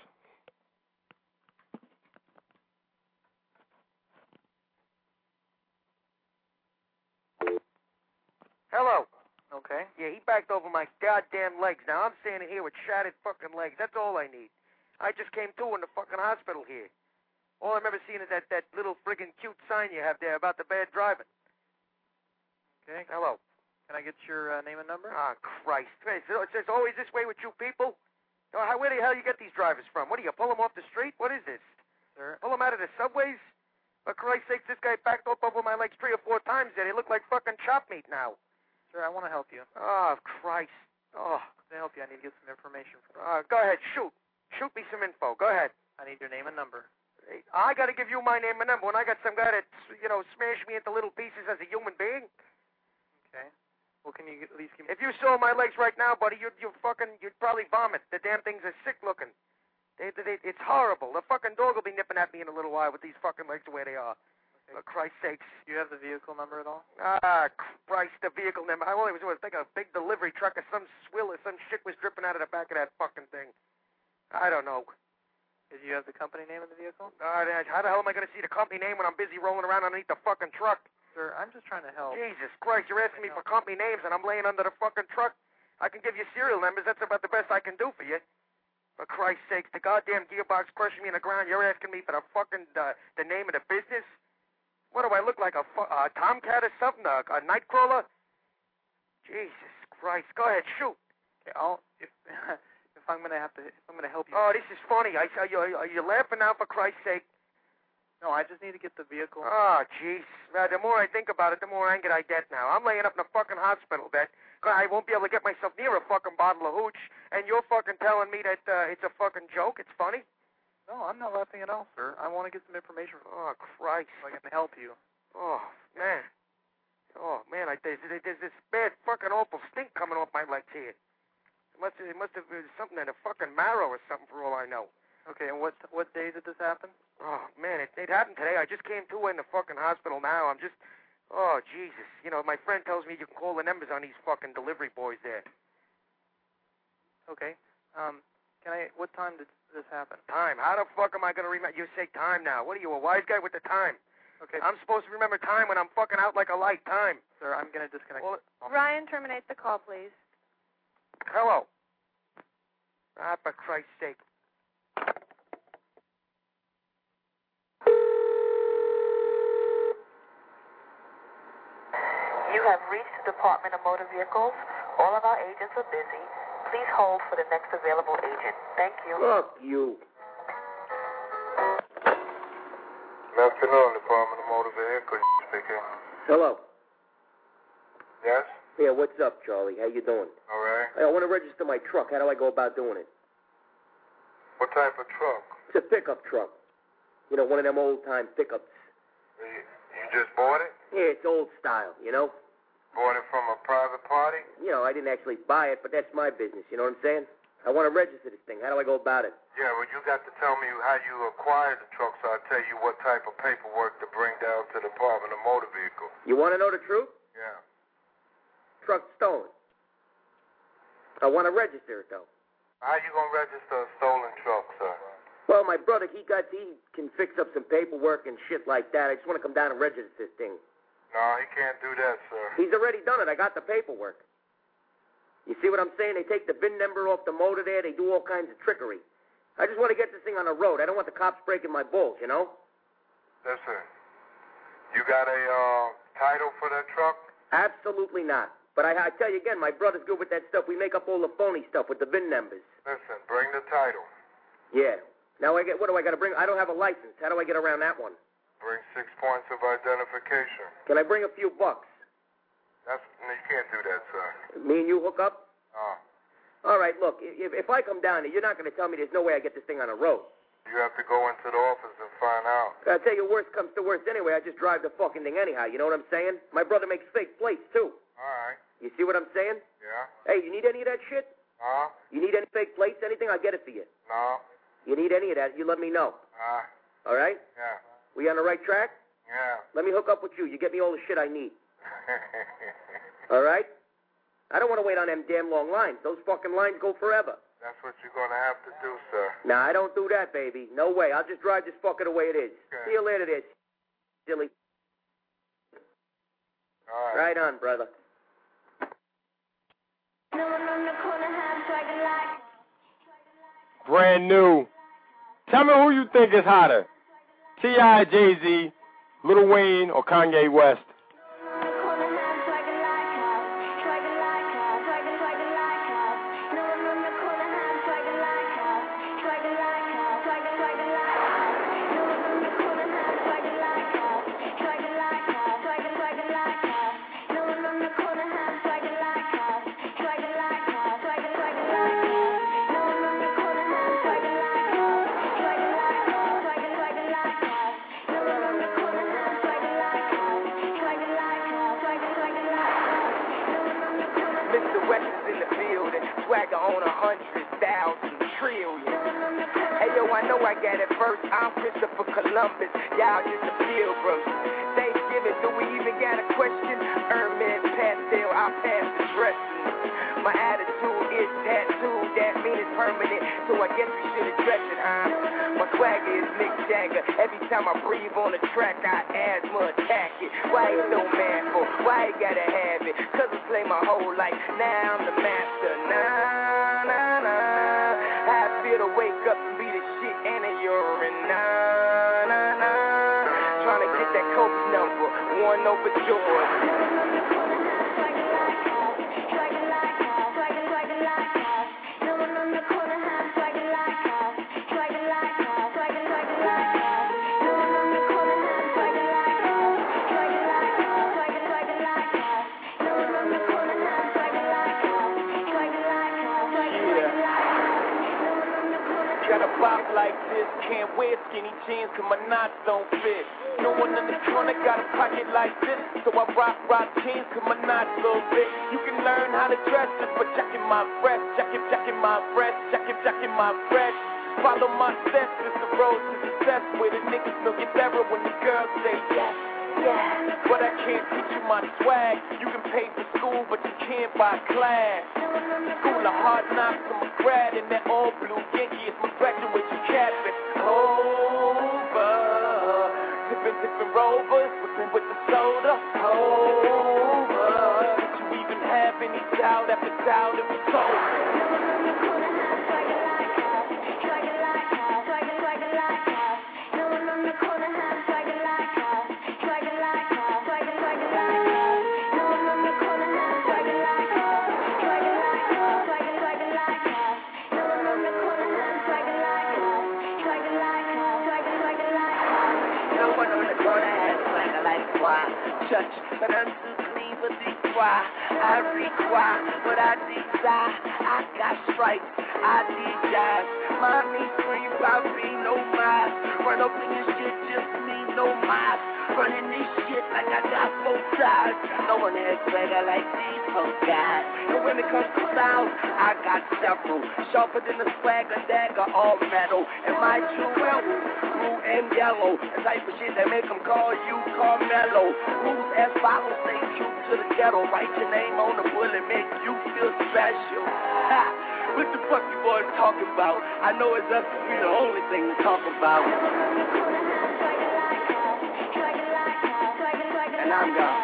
Hello. Okay. Yeah, he backed over my goddamn legs. Now I'm standing here with shattered fucking legs. That's all I need. I just came to in the fucking hospital here. All I'm ever seeing is that, that little friggin' cute sign you have there about the bad driving. Okay. Hello. Can I get your uh, name and number? Ah, Christ. It's, it's always this way with you people? Oh, how, where the hell you get these drivers from? What do you, pull them off the street? What is this? Sir? Pull them out of the subways? For Christ's sake, this guy backed up over my legs three or four times there. They look like fucking chop meat now. Sir, I want to help you. Oh, Christ. Oh. To help you, I need to get some information from you. Uh, go ahead, shoot. Shoot me some info. Go ahead. I need your name and number. I got to give you my name and number when I got some guy that, you know, smashed me into little pieces as a human being. Okay. Well, can you at least give me... If you saw my legs right now, buddy, you'd, you'd fucking, you'd probably vomit. The damn things are sick looking. They, they, they, it's horrible. The fucking dog will be nipping at me in a little while with these fucking legs the way they are. For Christ's sakes. Do you have the vehicle number at all? Ah, Christ, the vehicle number. All I was doing was think a big delivery truck or some swill or some shit was dripping out of the back of that fucking thing. I don't know. Did you have the company name of the vehicle? Uh, how the hell am I going to see the company name when I'm busy rolling around underneath the fucking truck? Sir, I'm just trying to help. Jesus Christ, you're asking me for company names and I'm laying under the fucking truck? I can give you serial numbers. That's about the best I can do for you. For Christ's sakes, the goddamn gearbox crushing me in the ground. You're asking me for the fucking, uh, the name of the business? What do I look like, a fu- uh, tomcat or something, a, a nightcrawler? Jesus Christ, go ahead, shoot. Okay, I'll, if, gonna have to, if I'm gonna help you. Oh, this is funny. I are you, are you laughing now, for Christ's sake? No, I just need to get the vehicle. Oh, jeez. Uh, the more I think about it, the more angry I get now. I'm laying up in a fucking hospital bed. I won't be able to get myself near a fucking bottle of hooch, and you're fucking telling me that uh, it's a fucking joke? It's funny? No, I'm not laughing at all, sir. I want to get some information from you. Oh, Christ. So I can help you. Oh, man. Oh, man, I, there's, there's this bad fucking awful stink coming off my legs here. It must, it must have been something in the fucking marrow or something for all I know. Okay, and what what day did this happen? Oh, man, it, it happened today. I just came to in the fucking hospital now. I'm just, oh, Jesus. You know, my friend tells me you can call the numbers on these fucking delivery boys there. Okay. Um, can I, what time did this happen? Time? How the fuck am I going to remember? You say time now. What are you, a wise guy with the time? Okay. I'm supposed to remember time when I'm fucking out like a light. Time. Sir, I'm going to disconnect. Well, Ryan, terminate the call, please. hello. Ah, for Christ's sake. You have reached the Department of Motor Vehicles. All of our agents are busy. Please hold for the next available agent. Thank you. Fuck you. Good afternoon, Department of Motor Vehicles speaking. Hello. Yes? Yeah, what's up, Charlie? How you doing? All right. Hey, I want to register my truck. How do I go about doing it? What type of truck? It's a pickup truck. You know, one of them old-time pickups. You, you just bought it? Yeah, it's old style, you know? Bought it from a private party? You know, I didn't actually buy it, but that's my business, you know what I'm saying? I want to register this thing. How do I go about it? Yeah, well, you got to tell me how you acquired the truck so I'll tell you what type of paperwork to bring down to the Department of Motor Vehicles. You want to know the truth? Yeah. Truck stolen. I want to register it, though. How you going to register a stolen truck, sir? Well, my brother, he got, he can fix up some paperwork and shit like that. I just want to come down and register this thing. No, he can't do that, sir. He's already done it. I got the paperwork. You see what I'm saying? They take the V I N number off the motor there. They do all kinds of trickery. I just want to get this thing on the road. I don't want the cops breaking my balls, you know? Listen, you got a uh, title for that truck? Absolutely not. But I, I tell you again, my brother's good with that stuff. We make up all the phony stuff with the V I N numbers. Listen, bring the title. Yeah. Now, I get. What do I got to bring? I don't have a license. How do I get around that one? Bring six points of identification. Can I bring a few bucks? That's, you can't do that, sir. Me and you hook up? Oh. All right, look, if, if I come down there, you're not going to tell me there's no way I get this thing on the road. You have to go into the office and find out. I'll tell you, worst comes to worst anyway. I just drive the fucking thing anyhow. You know what I'm saying? My brother makes fake plates, too. All right. You see what I'm saying? Yeah. Hey, you need any of that shit? Huh? You need any fake plates, anything? I'll get it for you. No. You need any of that, you let me know. Uh. All right? Yeah. We on the right track? Yeah. Let me hook up with you. You get me all the shit I need. All right? I don't want to wait on them damn long lines. Those fucking lines go forever. That's what you're going to have to do, sir. Nah, I don't do that, baby. No way. I'll just drive this fucker the way it is. Okay. See you later, there, silly. All right. Right on, brother. Brand new. Tell me who you think is hotter, T I, Jay-Z, Lil Wayne, or Kanye West? Swagger on a hundred thousand trillion. Hey yo, I know I got it first. I'm Christopher Columbus. Y'all just the pilgrims. Thanksgiving, do we even got a question? Hermes pastel, I pass the dressing. My attitude is tattooed, that mean it's permanent. So I guess we should address it, huh? My swagger is Mick Jagger. Every time I breathe on the track, I asthma attack it. Why you so mad for? Why you gotta have it? Cause I play my whole life. Now I'm the master. Nah, nah, nah. I feel to wake up and be the shit and a urine. Nah, nah, nah. Trying to get that Kobe number. One over Jordan. Swagger like us, swagger like us, swagger, swagger like us. No one on the corner has got a bop like this. Can't wear skinny jeans cause my knots don't fit. No one in the corner got a pocket like this. So I rock, rock jeans cause my knots little bit. You can learn how to dress just by jacking my breath. Jacking, jacking my breath. Jacking, jacking my breath. Follow my steps, it's the road to success. Where the niggas know get better when the girls say yes, yes. But I can't teach you my swag. You can pay for school, but you can't buy class. School of hard knocks, I'm a grad in that all blue Yankee. It's my graduation cap. It's over. Sipping, sipping rovers, whipping with the soda. Over. Did you even have any doubt after doubt? It was over. Touch, but I'm too clean for this why I require what I desire. I got stripes, I desire. Mommy scream about me, no mind. Run up in this shit, just me, no mind. Running this shit like I got four sides. No one has swagger like these folks got. And when it comes to sound, I got several. Sharper than the swagger dagger, all metal. And my jewel, blue and yellow. The type of shit that make them call you Carmelo. Rules as follows, stay true to the ghetto. Write your name on the bullet, make you feel special. Ha! What the fuck you boys talking about? I know it's us to be the only thing to talk about. And I'm gone.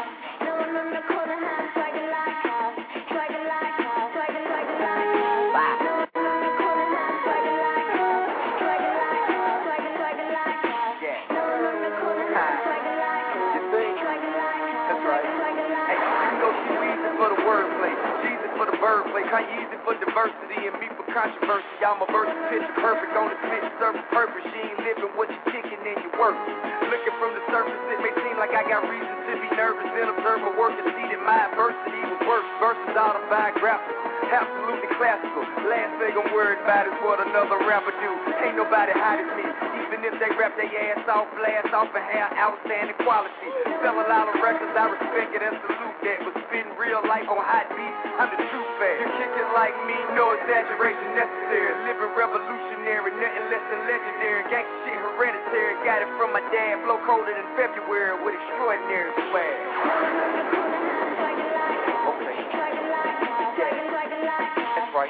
Kanye's for diversity and me for controversy. I'm a verse picture perfect on the Smith surface purpose. She ain't living what you kicking in your work. Looking from the surface, it may seem like I got reason to be nervous. Then observe my work and see that my adversity was worse. Verses autobiographical, absolutely classical. Last thing I'm worried about is what another rapper do. Ain't nobody hot as me. Even if they rap their ass off, blast off and have outstanding quality. Sell a lot of records, I respect it and salute that. But spitting real life on hot beats, I'm the true fan. You kicking like me, no exaggeration necessary. Living revolutionary, nothing less than legendary. Gangsta shit hereditary, got it from my dad. Flow colder than February with extraordinary swag. Okay. Yeah. That's right.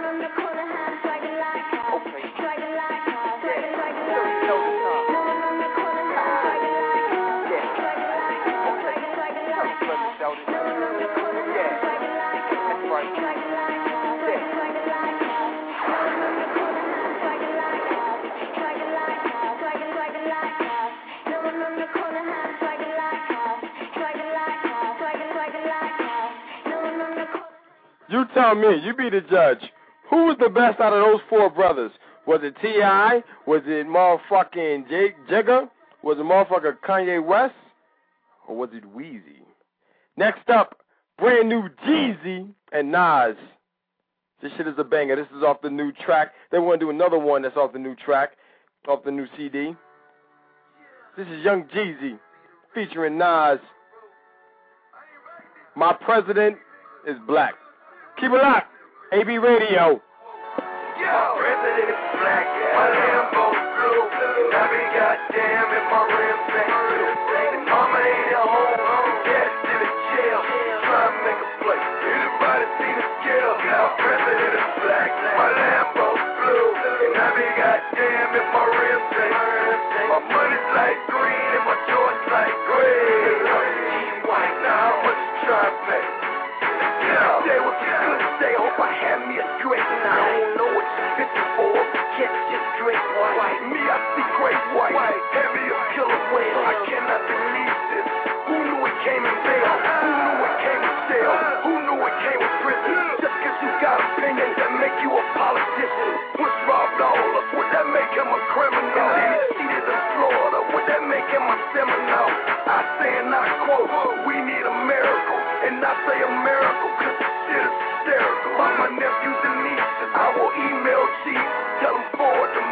Okay. You tell me, you be the judge. Who was the best out of those four brothers? Was it T I? Was it motherfucking Jake Jigga? Was it motherfucker Kanye West? Or was it Weezy? Next up, brand new Jeezy and Nas. This shit is a banger. This is off the new track. They want to do another one that's off the new track, off the new C D. This is Young Jeezy featuring Nas. My president is black. Keep it locked. A B Radio. Yo, president is black. My Lambo's blue. And I be goddamn if my rims ain't blue. And mama ain't at home. Dad's still in jail. Trying to make a play. Anybody see the scale? Now president is black. My Lambo's blue. And I be goddamn if my rims ain't blue. My money's like green and my Jordans like gray. White. Now how much you trying to pay? Say what you could say, hope I have me a drink. And I don't know what you're fifty for, can't just drink white. Me, I see great white, heavy as killer whale. I cannot believe this. Who knew it came in bail? Who knew it came with jail? Who knew it came with prison? Just cause you got opinions that make you a politician. Bush robbed all us, would that make him a criminal? And then he cheated in Florida, would that make him a criminal? I say and I quote, we need a miracle. And I say a miracle cause the shit is hysterical. All my nephews and nieces, I will email chief, tell them forward the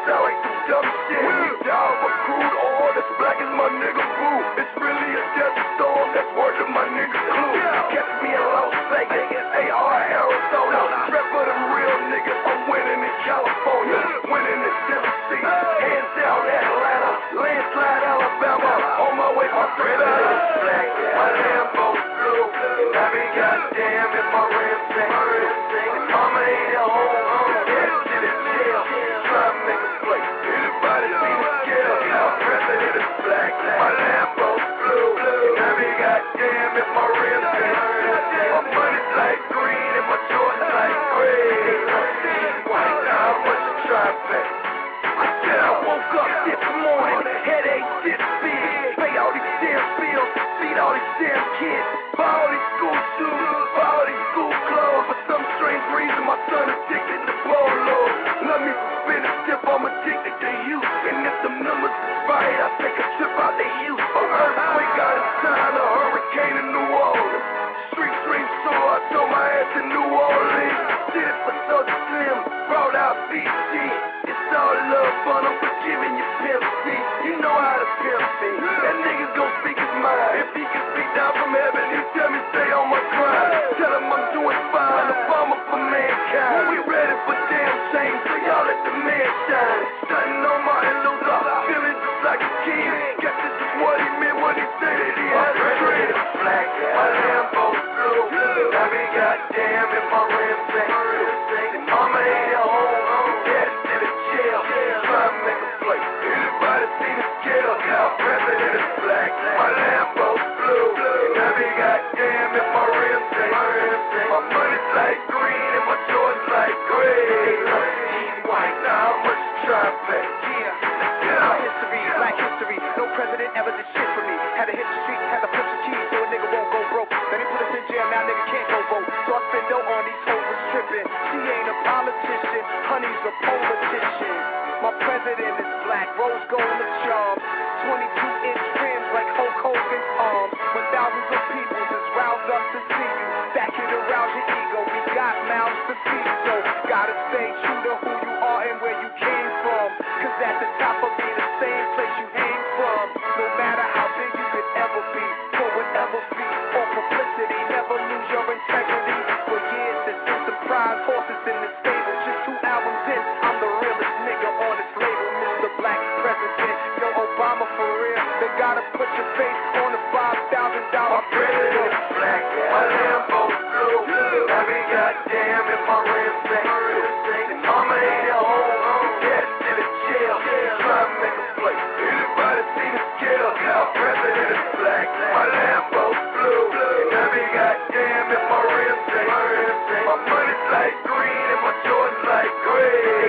sound like some dumb shit. We die for crude oil, that's black as my nigga Boo. It's really a desert storm, that's word of my nigga Clue. Catch me in Las Vegas, A R Arizona. Rep for them real niggas, I'm winning in California, winning in Tennessee, hands down Atlanta, landslide Alabama. On my way, my president is black, my Lambo's blue, and I be goddamn if my rims ain't real. Mama ain't at home, I'm dead to the jail, try to make a play. Anybody see the scale? My president is black, my Lambo's blue, and I be goddamn if my rims ain't real. My money's like green and my Jordans like gray. White, now how much you try to pay? I said I woke up this morning, headache this big, pay all these damn bills, feed all these damn kids, buy all these school shoes, buy all these school clothes. For some strange reason, my son addicted to polo. Let me spin a dip, I'm addicted to you. And if the numbers is right, I take a trip out to you. A earthquake out of town, a hurricane in New Orleans. Street dream so I told my ass in New Orleans. Did it for so slim, brought out B G. It's all love, fun, I'm forgiving you, Pimp C. You know how to pimp me. That nigga's gon' speak his mind. If he can speak down from heaven, he tell me stay on my grind. Tell him I'm doing fine, a farmer for mankind. We ready for damn change, so y'all let the man shine. Stunting on Martin Luther, feeling just like a kid. Guess this is what he meant when he said that he had a dream. Black, my Lambo's blue, and I be goddamn if my rims ain't real. And mama ain't at home, I'm dead to the jail, try to make a play. Anybody see the scale? Our president is black, my Lambo's blue, and I be goddamn if my rims ain't real. My money's like green and my Jordans like gray. White, now how much you try to pay? Yeah, my history, black history. No president ever did shit for me. Had to hit the streets, had to flip some keys so a nigga won't go broke. Then he put us in jail, now nigga can't go vote. So I spend dough on these hoes was tripping. She ain't a politician, honey's a politician. My president is black, rose gold and charm. twenty-two inch rims like Hulk Hogan's arms. When thousands of people just roused up to see you. That can arouse your ego, we got mouths to feed. So gotta stay true to who you are and where you came from. Cause at the top will be the same place you hang from. No matter how big you could ever be, for whatever fee or publicity, never lose your integrity. For years there's been surprise horses in the stable. Just two albums in, I'm the realest nigga on this label. Mister Black President, yo Obama for real. They gotta put your face on the five thousand dollar president. Black, my Lambo's blue, and I be goddamn if my rims ain't real. And mama ain't at home, I'm dead to the jail, try to make a play. Anybody see the scale? Our president is black, my Lambo's blue, and I be goddamn if my rims ain't real. My money's like green and my Jordans like gray.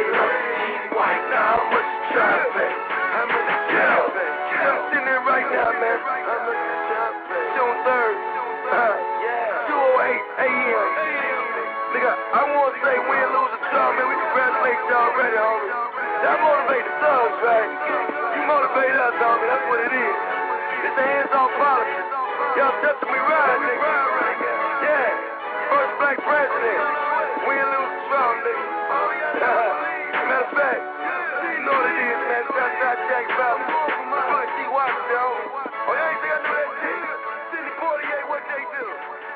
White, now how much you try to pay? I'm in the jail, I'm sitting there right now, man. I'm in the jail, June third, two oh eight a m Nigga, I wanna say win, lose, or draw, man. We congratulate you already, homie. That motivate the thugs, right? You motivate us, homie. That's what it is. It's the hands-off politics. Y'all testing me right, nigga. Yeah. First black president. Win, lose, or draw, nigga. Matter of fact, you know what it is, man. Southside Jack Valley. But she watched it, homie. Oh, you ain't think I knew that shit? Sidney Poitier, what they do?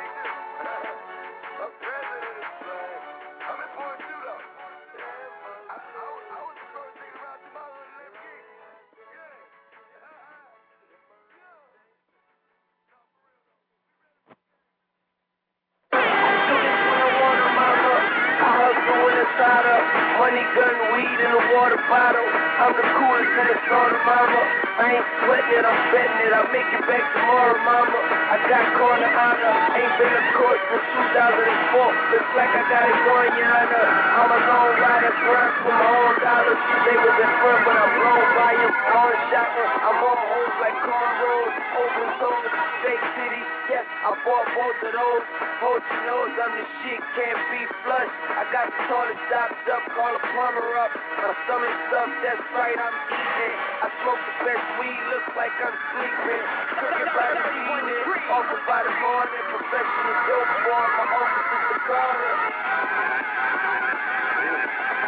Money, gun, weed in a water bottle. I'm the coolest in the soda, mama. I ain't sweating it, I'm betting it. I'll make it back tomorrow, mama. I got corner honor. Ain't been to court since two thousand four. Looks like I got it going, yonder. I'm a lone rider, grind for my own dollars. They was in front, but I'm blown by them. I'm on shotgun. I'm on hoes like cornrows. Open zones, State City. Yes, I bought both of those. Hold your nose, I'm the shit, can't be flushed. I got the toilet stopped up, call a plumber up. My stomach stuff, that's right, I'm eating. I smoke the best weed, looks like I'm sleeping. Cooking by the evening, offered by the morning. Professional dope boy, my office is the corner.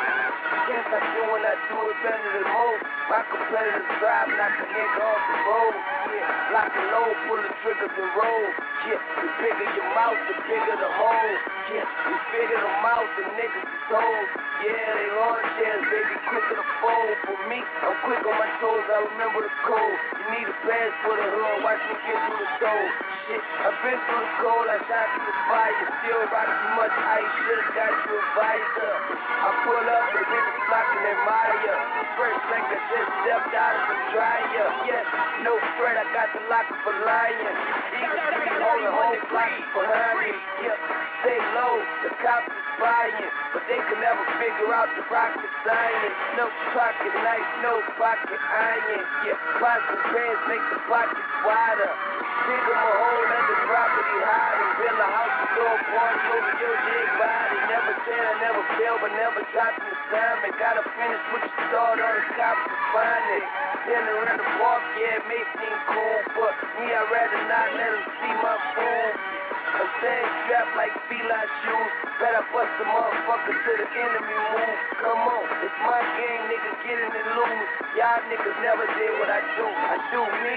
Yes, I do and I do it better than most. My competitors drive, knock a nigga off the road. Yeah, lock and load, pull the triggers and roll. Yeah, the bigger your mouth, the bigger the hole. Yeah, we figure them out, the niggas is old. Yeah, they launch chairs, baby, quicker to fold. For me, I'm quick on my toes, I remember the code. You need a pass for the hood, watch me get through the door. Shit, I've been through the cold, I shot through the fire. Still rock too much ice, should've got you a visor. I pull up, the bitches flocking and Maya. Fresh like I just stepped out of the dryer. Yes, no threat, I got the locker for lying. Even three holding whole blocks behind me. Yep, stay low, the cops is spying. But they can never figure out the rocket science. No pocket knife, no pocket iron. Yeah, pots and pans make the pockets wider. Dig them a hole, let the property hide. And build a house with door points over your dead body. Never said I never fail, but never dropped in the time. And gotta finish what you started on the cops to find it. Dinner in the park, yeah, it may seem cool, but me, I'd rather not let them see my fool. A sag strapped like feline shoes. Better bust the motherfucker to the enemy move. Come on, it's my game, nigga, get in and lose. Y'all niggas never did what I do. I do me.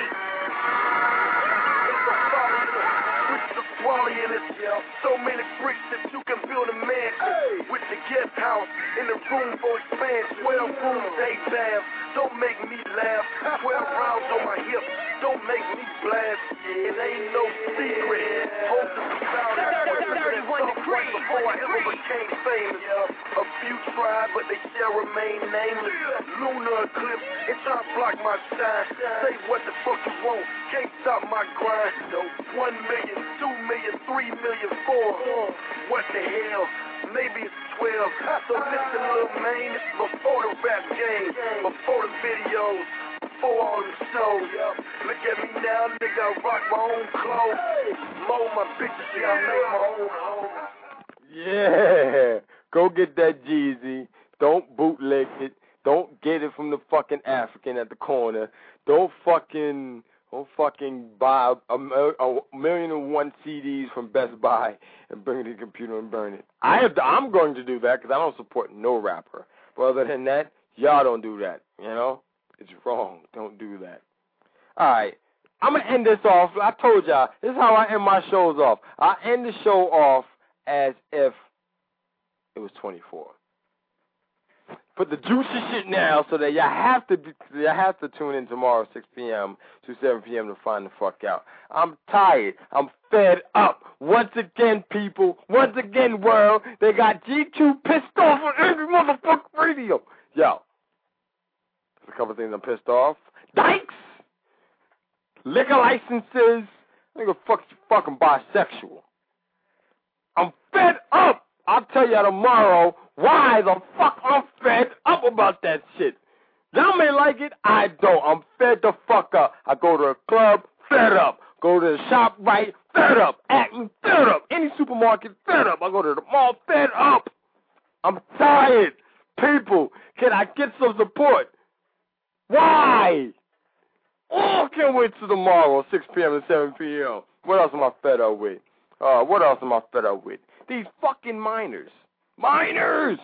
It's a folly, switch the quality in it. So many bricks that you can build a mansion. With the guest house in the room for expansion. Twelve rooms, eight baths. Don't make me laugh. Twelve rounds on my hip. Don't make me blast. It ain't no secret. Hold the sound. thirty-one degrees before I ever became famous. A few tried, but they shall remain nameless. Lunar eclipse, it's trying to block my shine. Say what the fuck you want. Can't stop my grind. One million, two million, three million, four. What the hell? Maybe it's twelve. So listen, little man, it's before the rap game, before the videos, before all the shows. Look at me now, nigga, I rock my own clothes. Mold my bitches, yeah, I make my own home. Yeah. Go get that Jeezy. Don't bootleg it. Don't get it from the fucking African at the corner. Don't fucking... Don't fucking buy a, a million and one C Ds from Best Buy and bring it to the computer and burn it. I have to, I'm going to do that because I don't support no rapper. But other than that, y'all don't do that. You know? It's wrong. Don't do that. All right. I'm going to end this off. I told y'all, this is how I end my shows off. I end the show off as if it was twenty-four. Put the juicy shit now so that y'all have to be, y'all have to tune in tomorrow six p.m. to seven p.m. to find the fuck out. I'm tired. I'm fed up. Once again, people. Once again, world. They got G two pissed off on every motherfucking radio. Yo. There's a couple things I'm pissed off. Dykes. Liquor licenses. Nigga, fuck you fucking bisexual. I'm fed up. I'll tell y'all tomorrow why the fuck I'm fed up about that shit. Y'all may like it, I don't. I'm fed the fuck up. I go to a club, fed up. Go to the shop, right, fed up. Acting, fed up. Any supermarket, fed up. I go to the mall, fed up. I'm tired. People, can I get some support? Why? Oh, I can't wait till tomorrow, six p.m. to seven p.m. What else am I fed up with? Uh, what else am I fed up with? These fucking minors. Minors!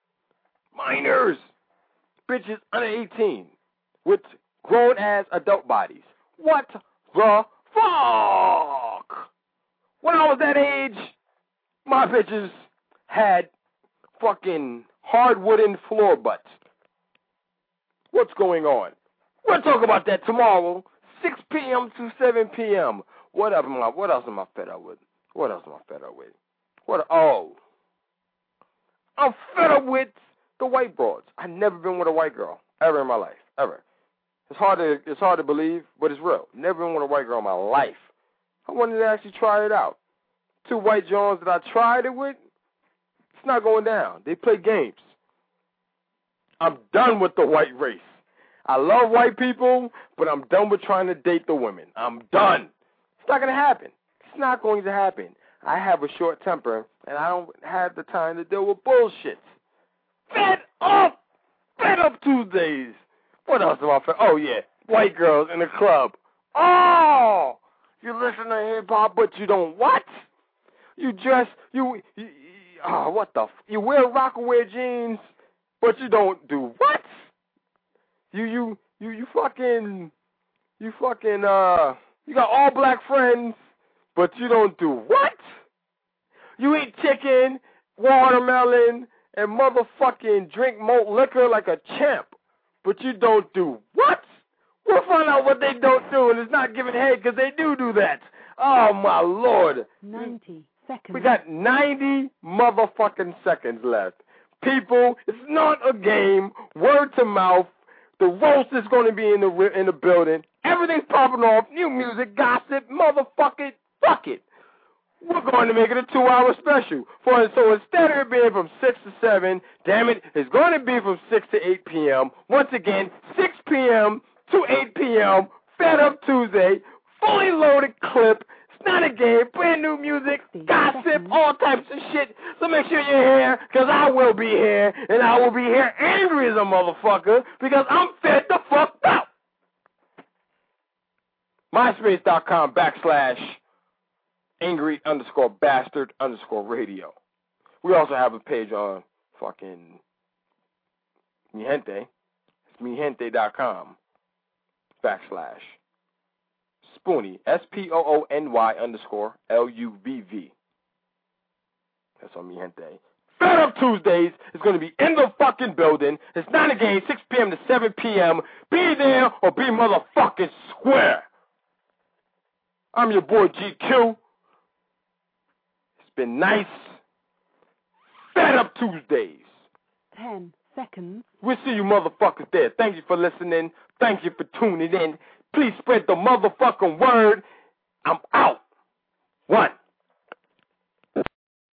Minors! Bitches under eighteen with grown-ass adult bodies. What the fuck? When I was that age, my bitches had fucking hard-wooden floor butts. What's going on? We'll talk about that tomorrow, six p.m. to seven p.m. What else am I, what else am I fed up with? What else am I fed up with? What? Oh. I'm fed up with the white broads. I've never been with a white girl ever in my life, ever. It's hard to it's hard to believe, but it's real. Never been with a white girl in my life. I wanted to actually try it out. Two white Jones that I tried it with, it's not going down. They play games. I'm done with the white race. I love white people, but I'm done with trying to date the women. I'm done. It's not going to happen. It's not going to happen. I have a short temper, and I don't have the time to deal with bullshit. Fed up! Fed up Tuesdays. What else am I fed? Oh, yeah. White girls in the club. Oh! You listen to hip-hop, but you don't what? You dress, you, you, you oh, what the, f- you wear Rockaway jeans, but you don't do what? You you you you fucking you fucking uh you got all black friends, but you don't do what? You eat chicken, watermelon, and motherfucking drink malt liquor like a champ, but you don't do what? We'll find out what they don't do, and it's not giving head because they do do that. Oh my Lord! Ninety seconds. We got ninety motherfucking seconds left. People, it's not a game. Word to mouth. The roast is going to be in the in the building. Everything's popping off. New music, gossip, motherfucking fuck it. We're going to make it a two-hour special. For so instead of it being from six to seven, damn it, it's going to be from six to eight p.m. Once again, six p.m. to eight p.m. Fed Up Tuesday, fully loaded clip. It's not a game. Brand new music, gossip, all types of shit. So make sure you're here, because I will be here, and I will be here angry as a motherfucker, because I'm fed the fuck up. MySpace.com backslash angry underscore bastard underscore radio. We also have a page on fucking Mi Gente. It's mihente.com backslash Spoony, S P O O N Y underscore L U V V. That's on Mi Gente. Fed Up Tuesdays is going to be in the fucking building. It's not a game, six p.m. to seven p.m. Be there or be motherfucking square. I'm your boy G Q. It's been nice. Fed Up Tuesdays. Ten seconds. We'll see you motherfuckers there. Thank you for listening. Thank you for tuning in. Please spread the motherfucking word. I'm out. One.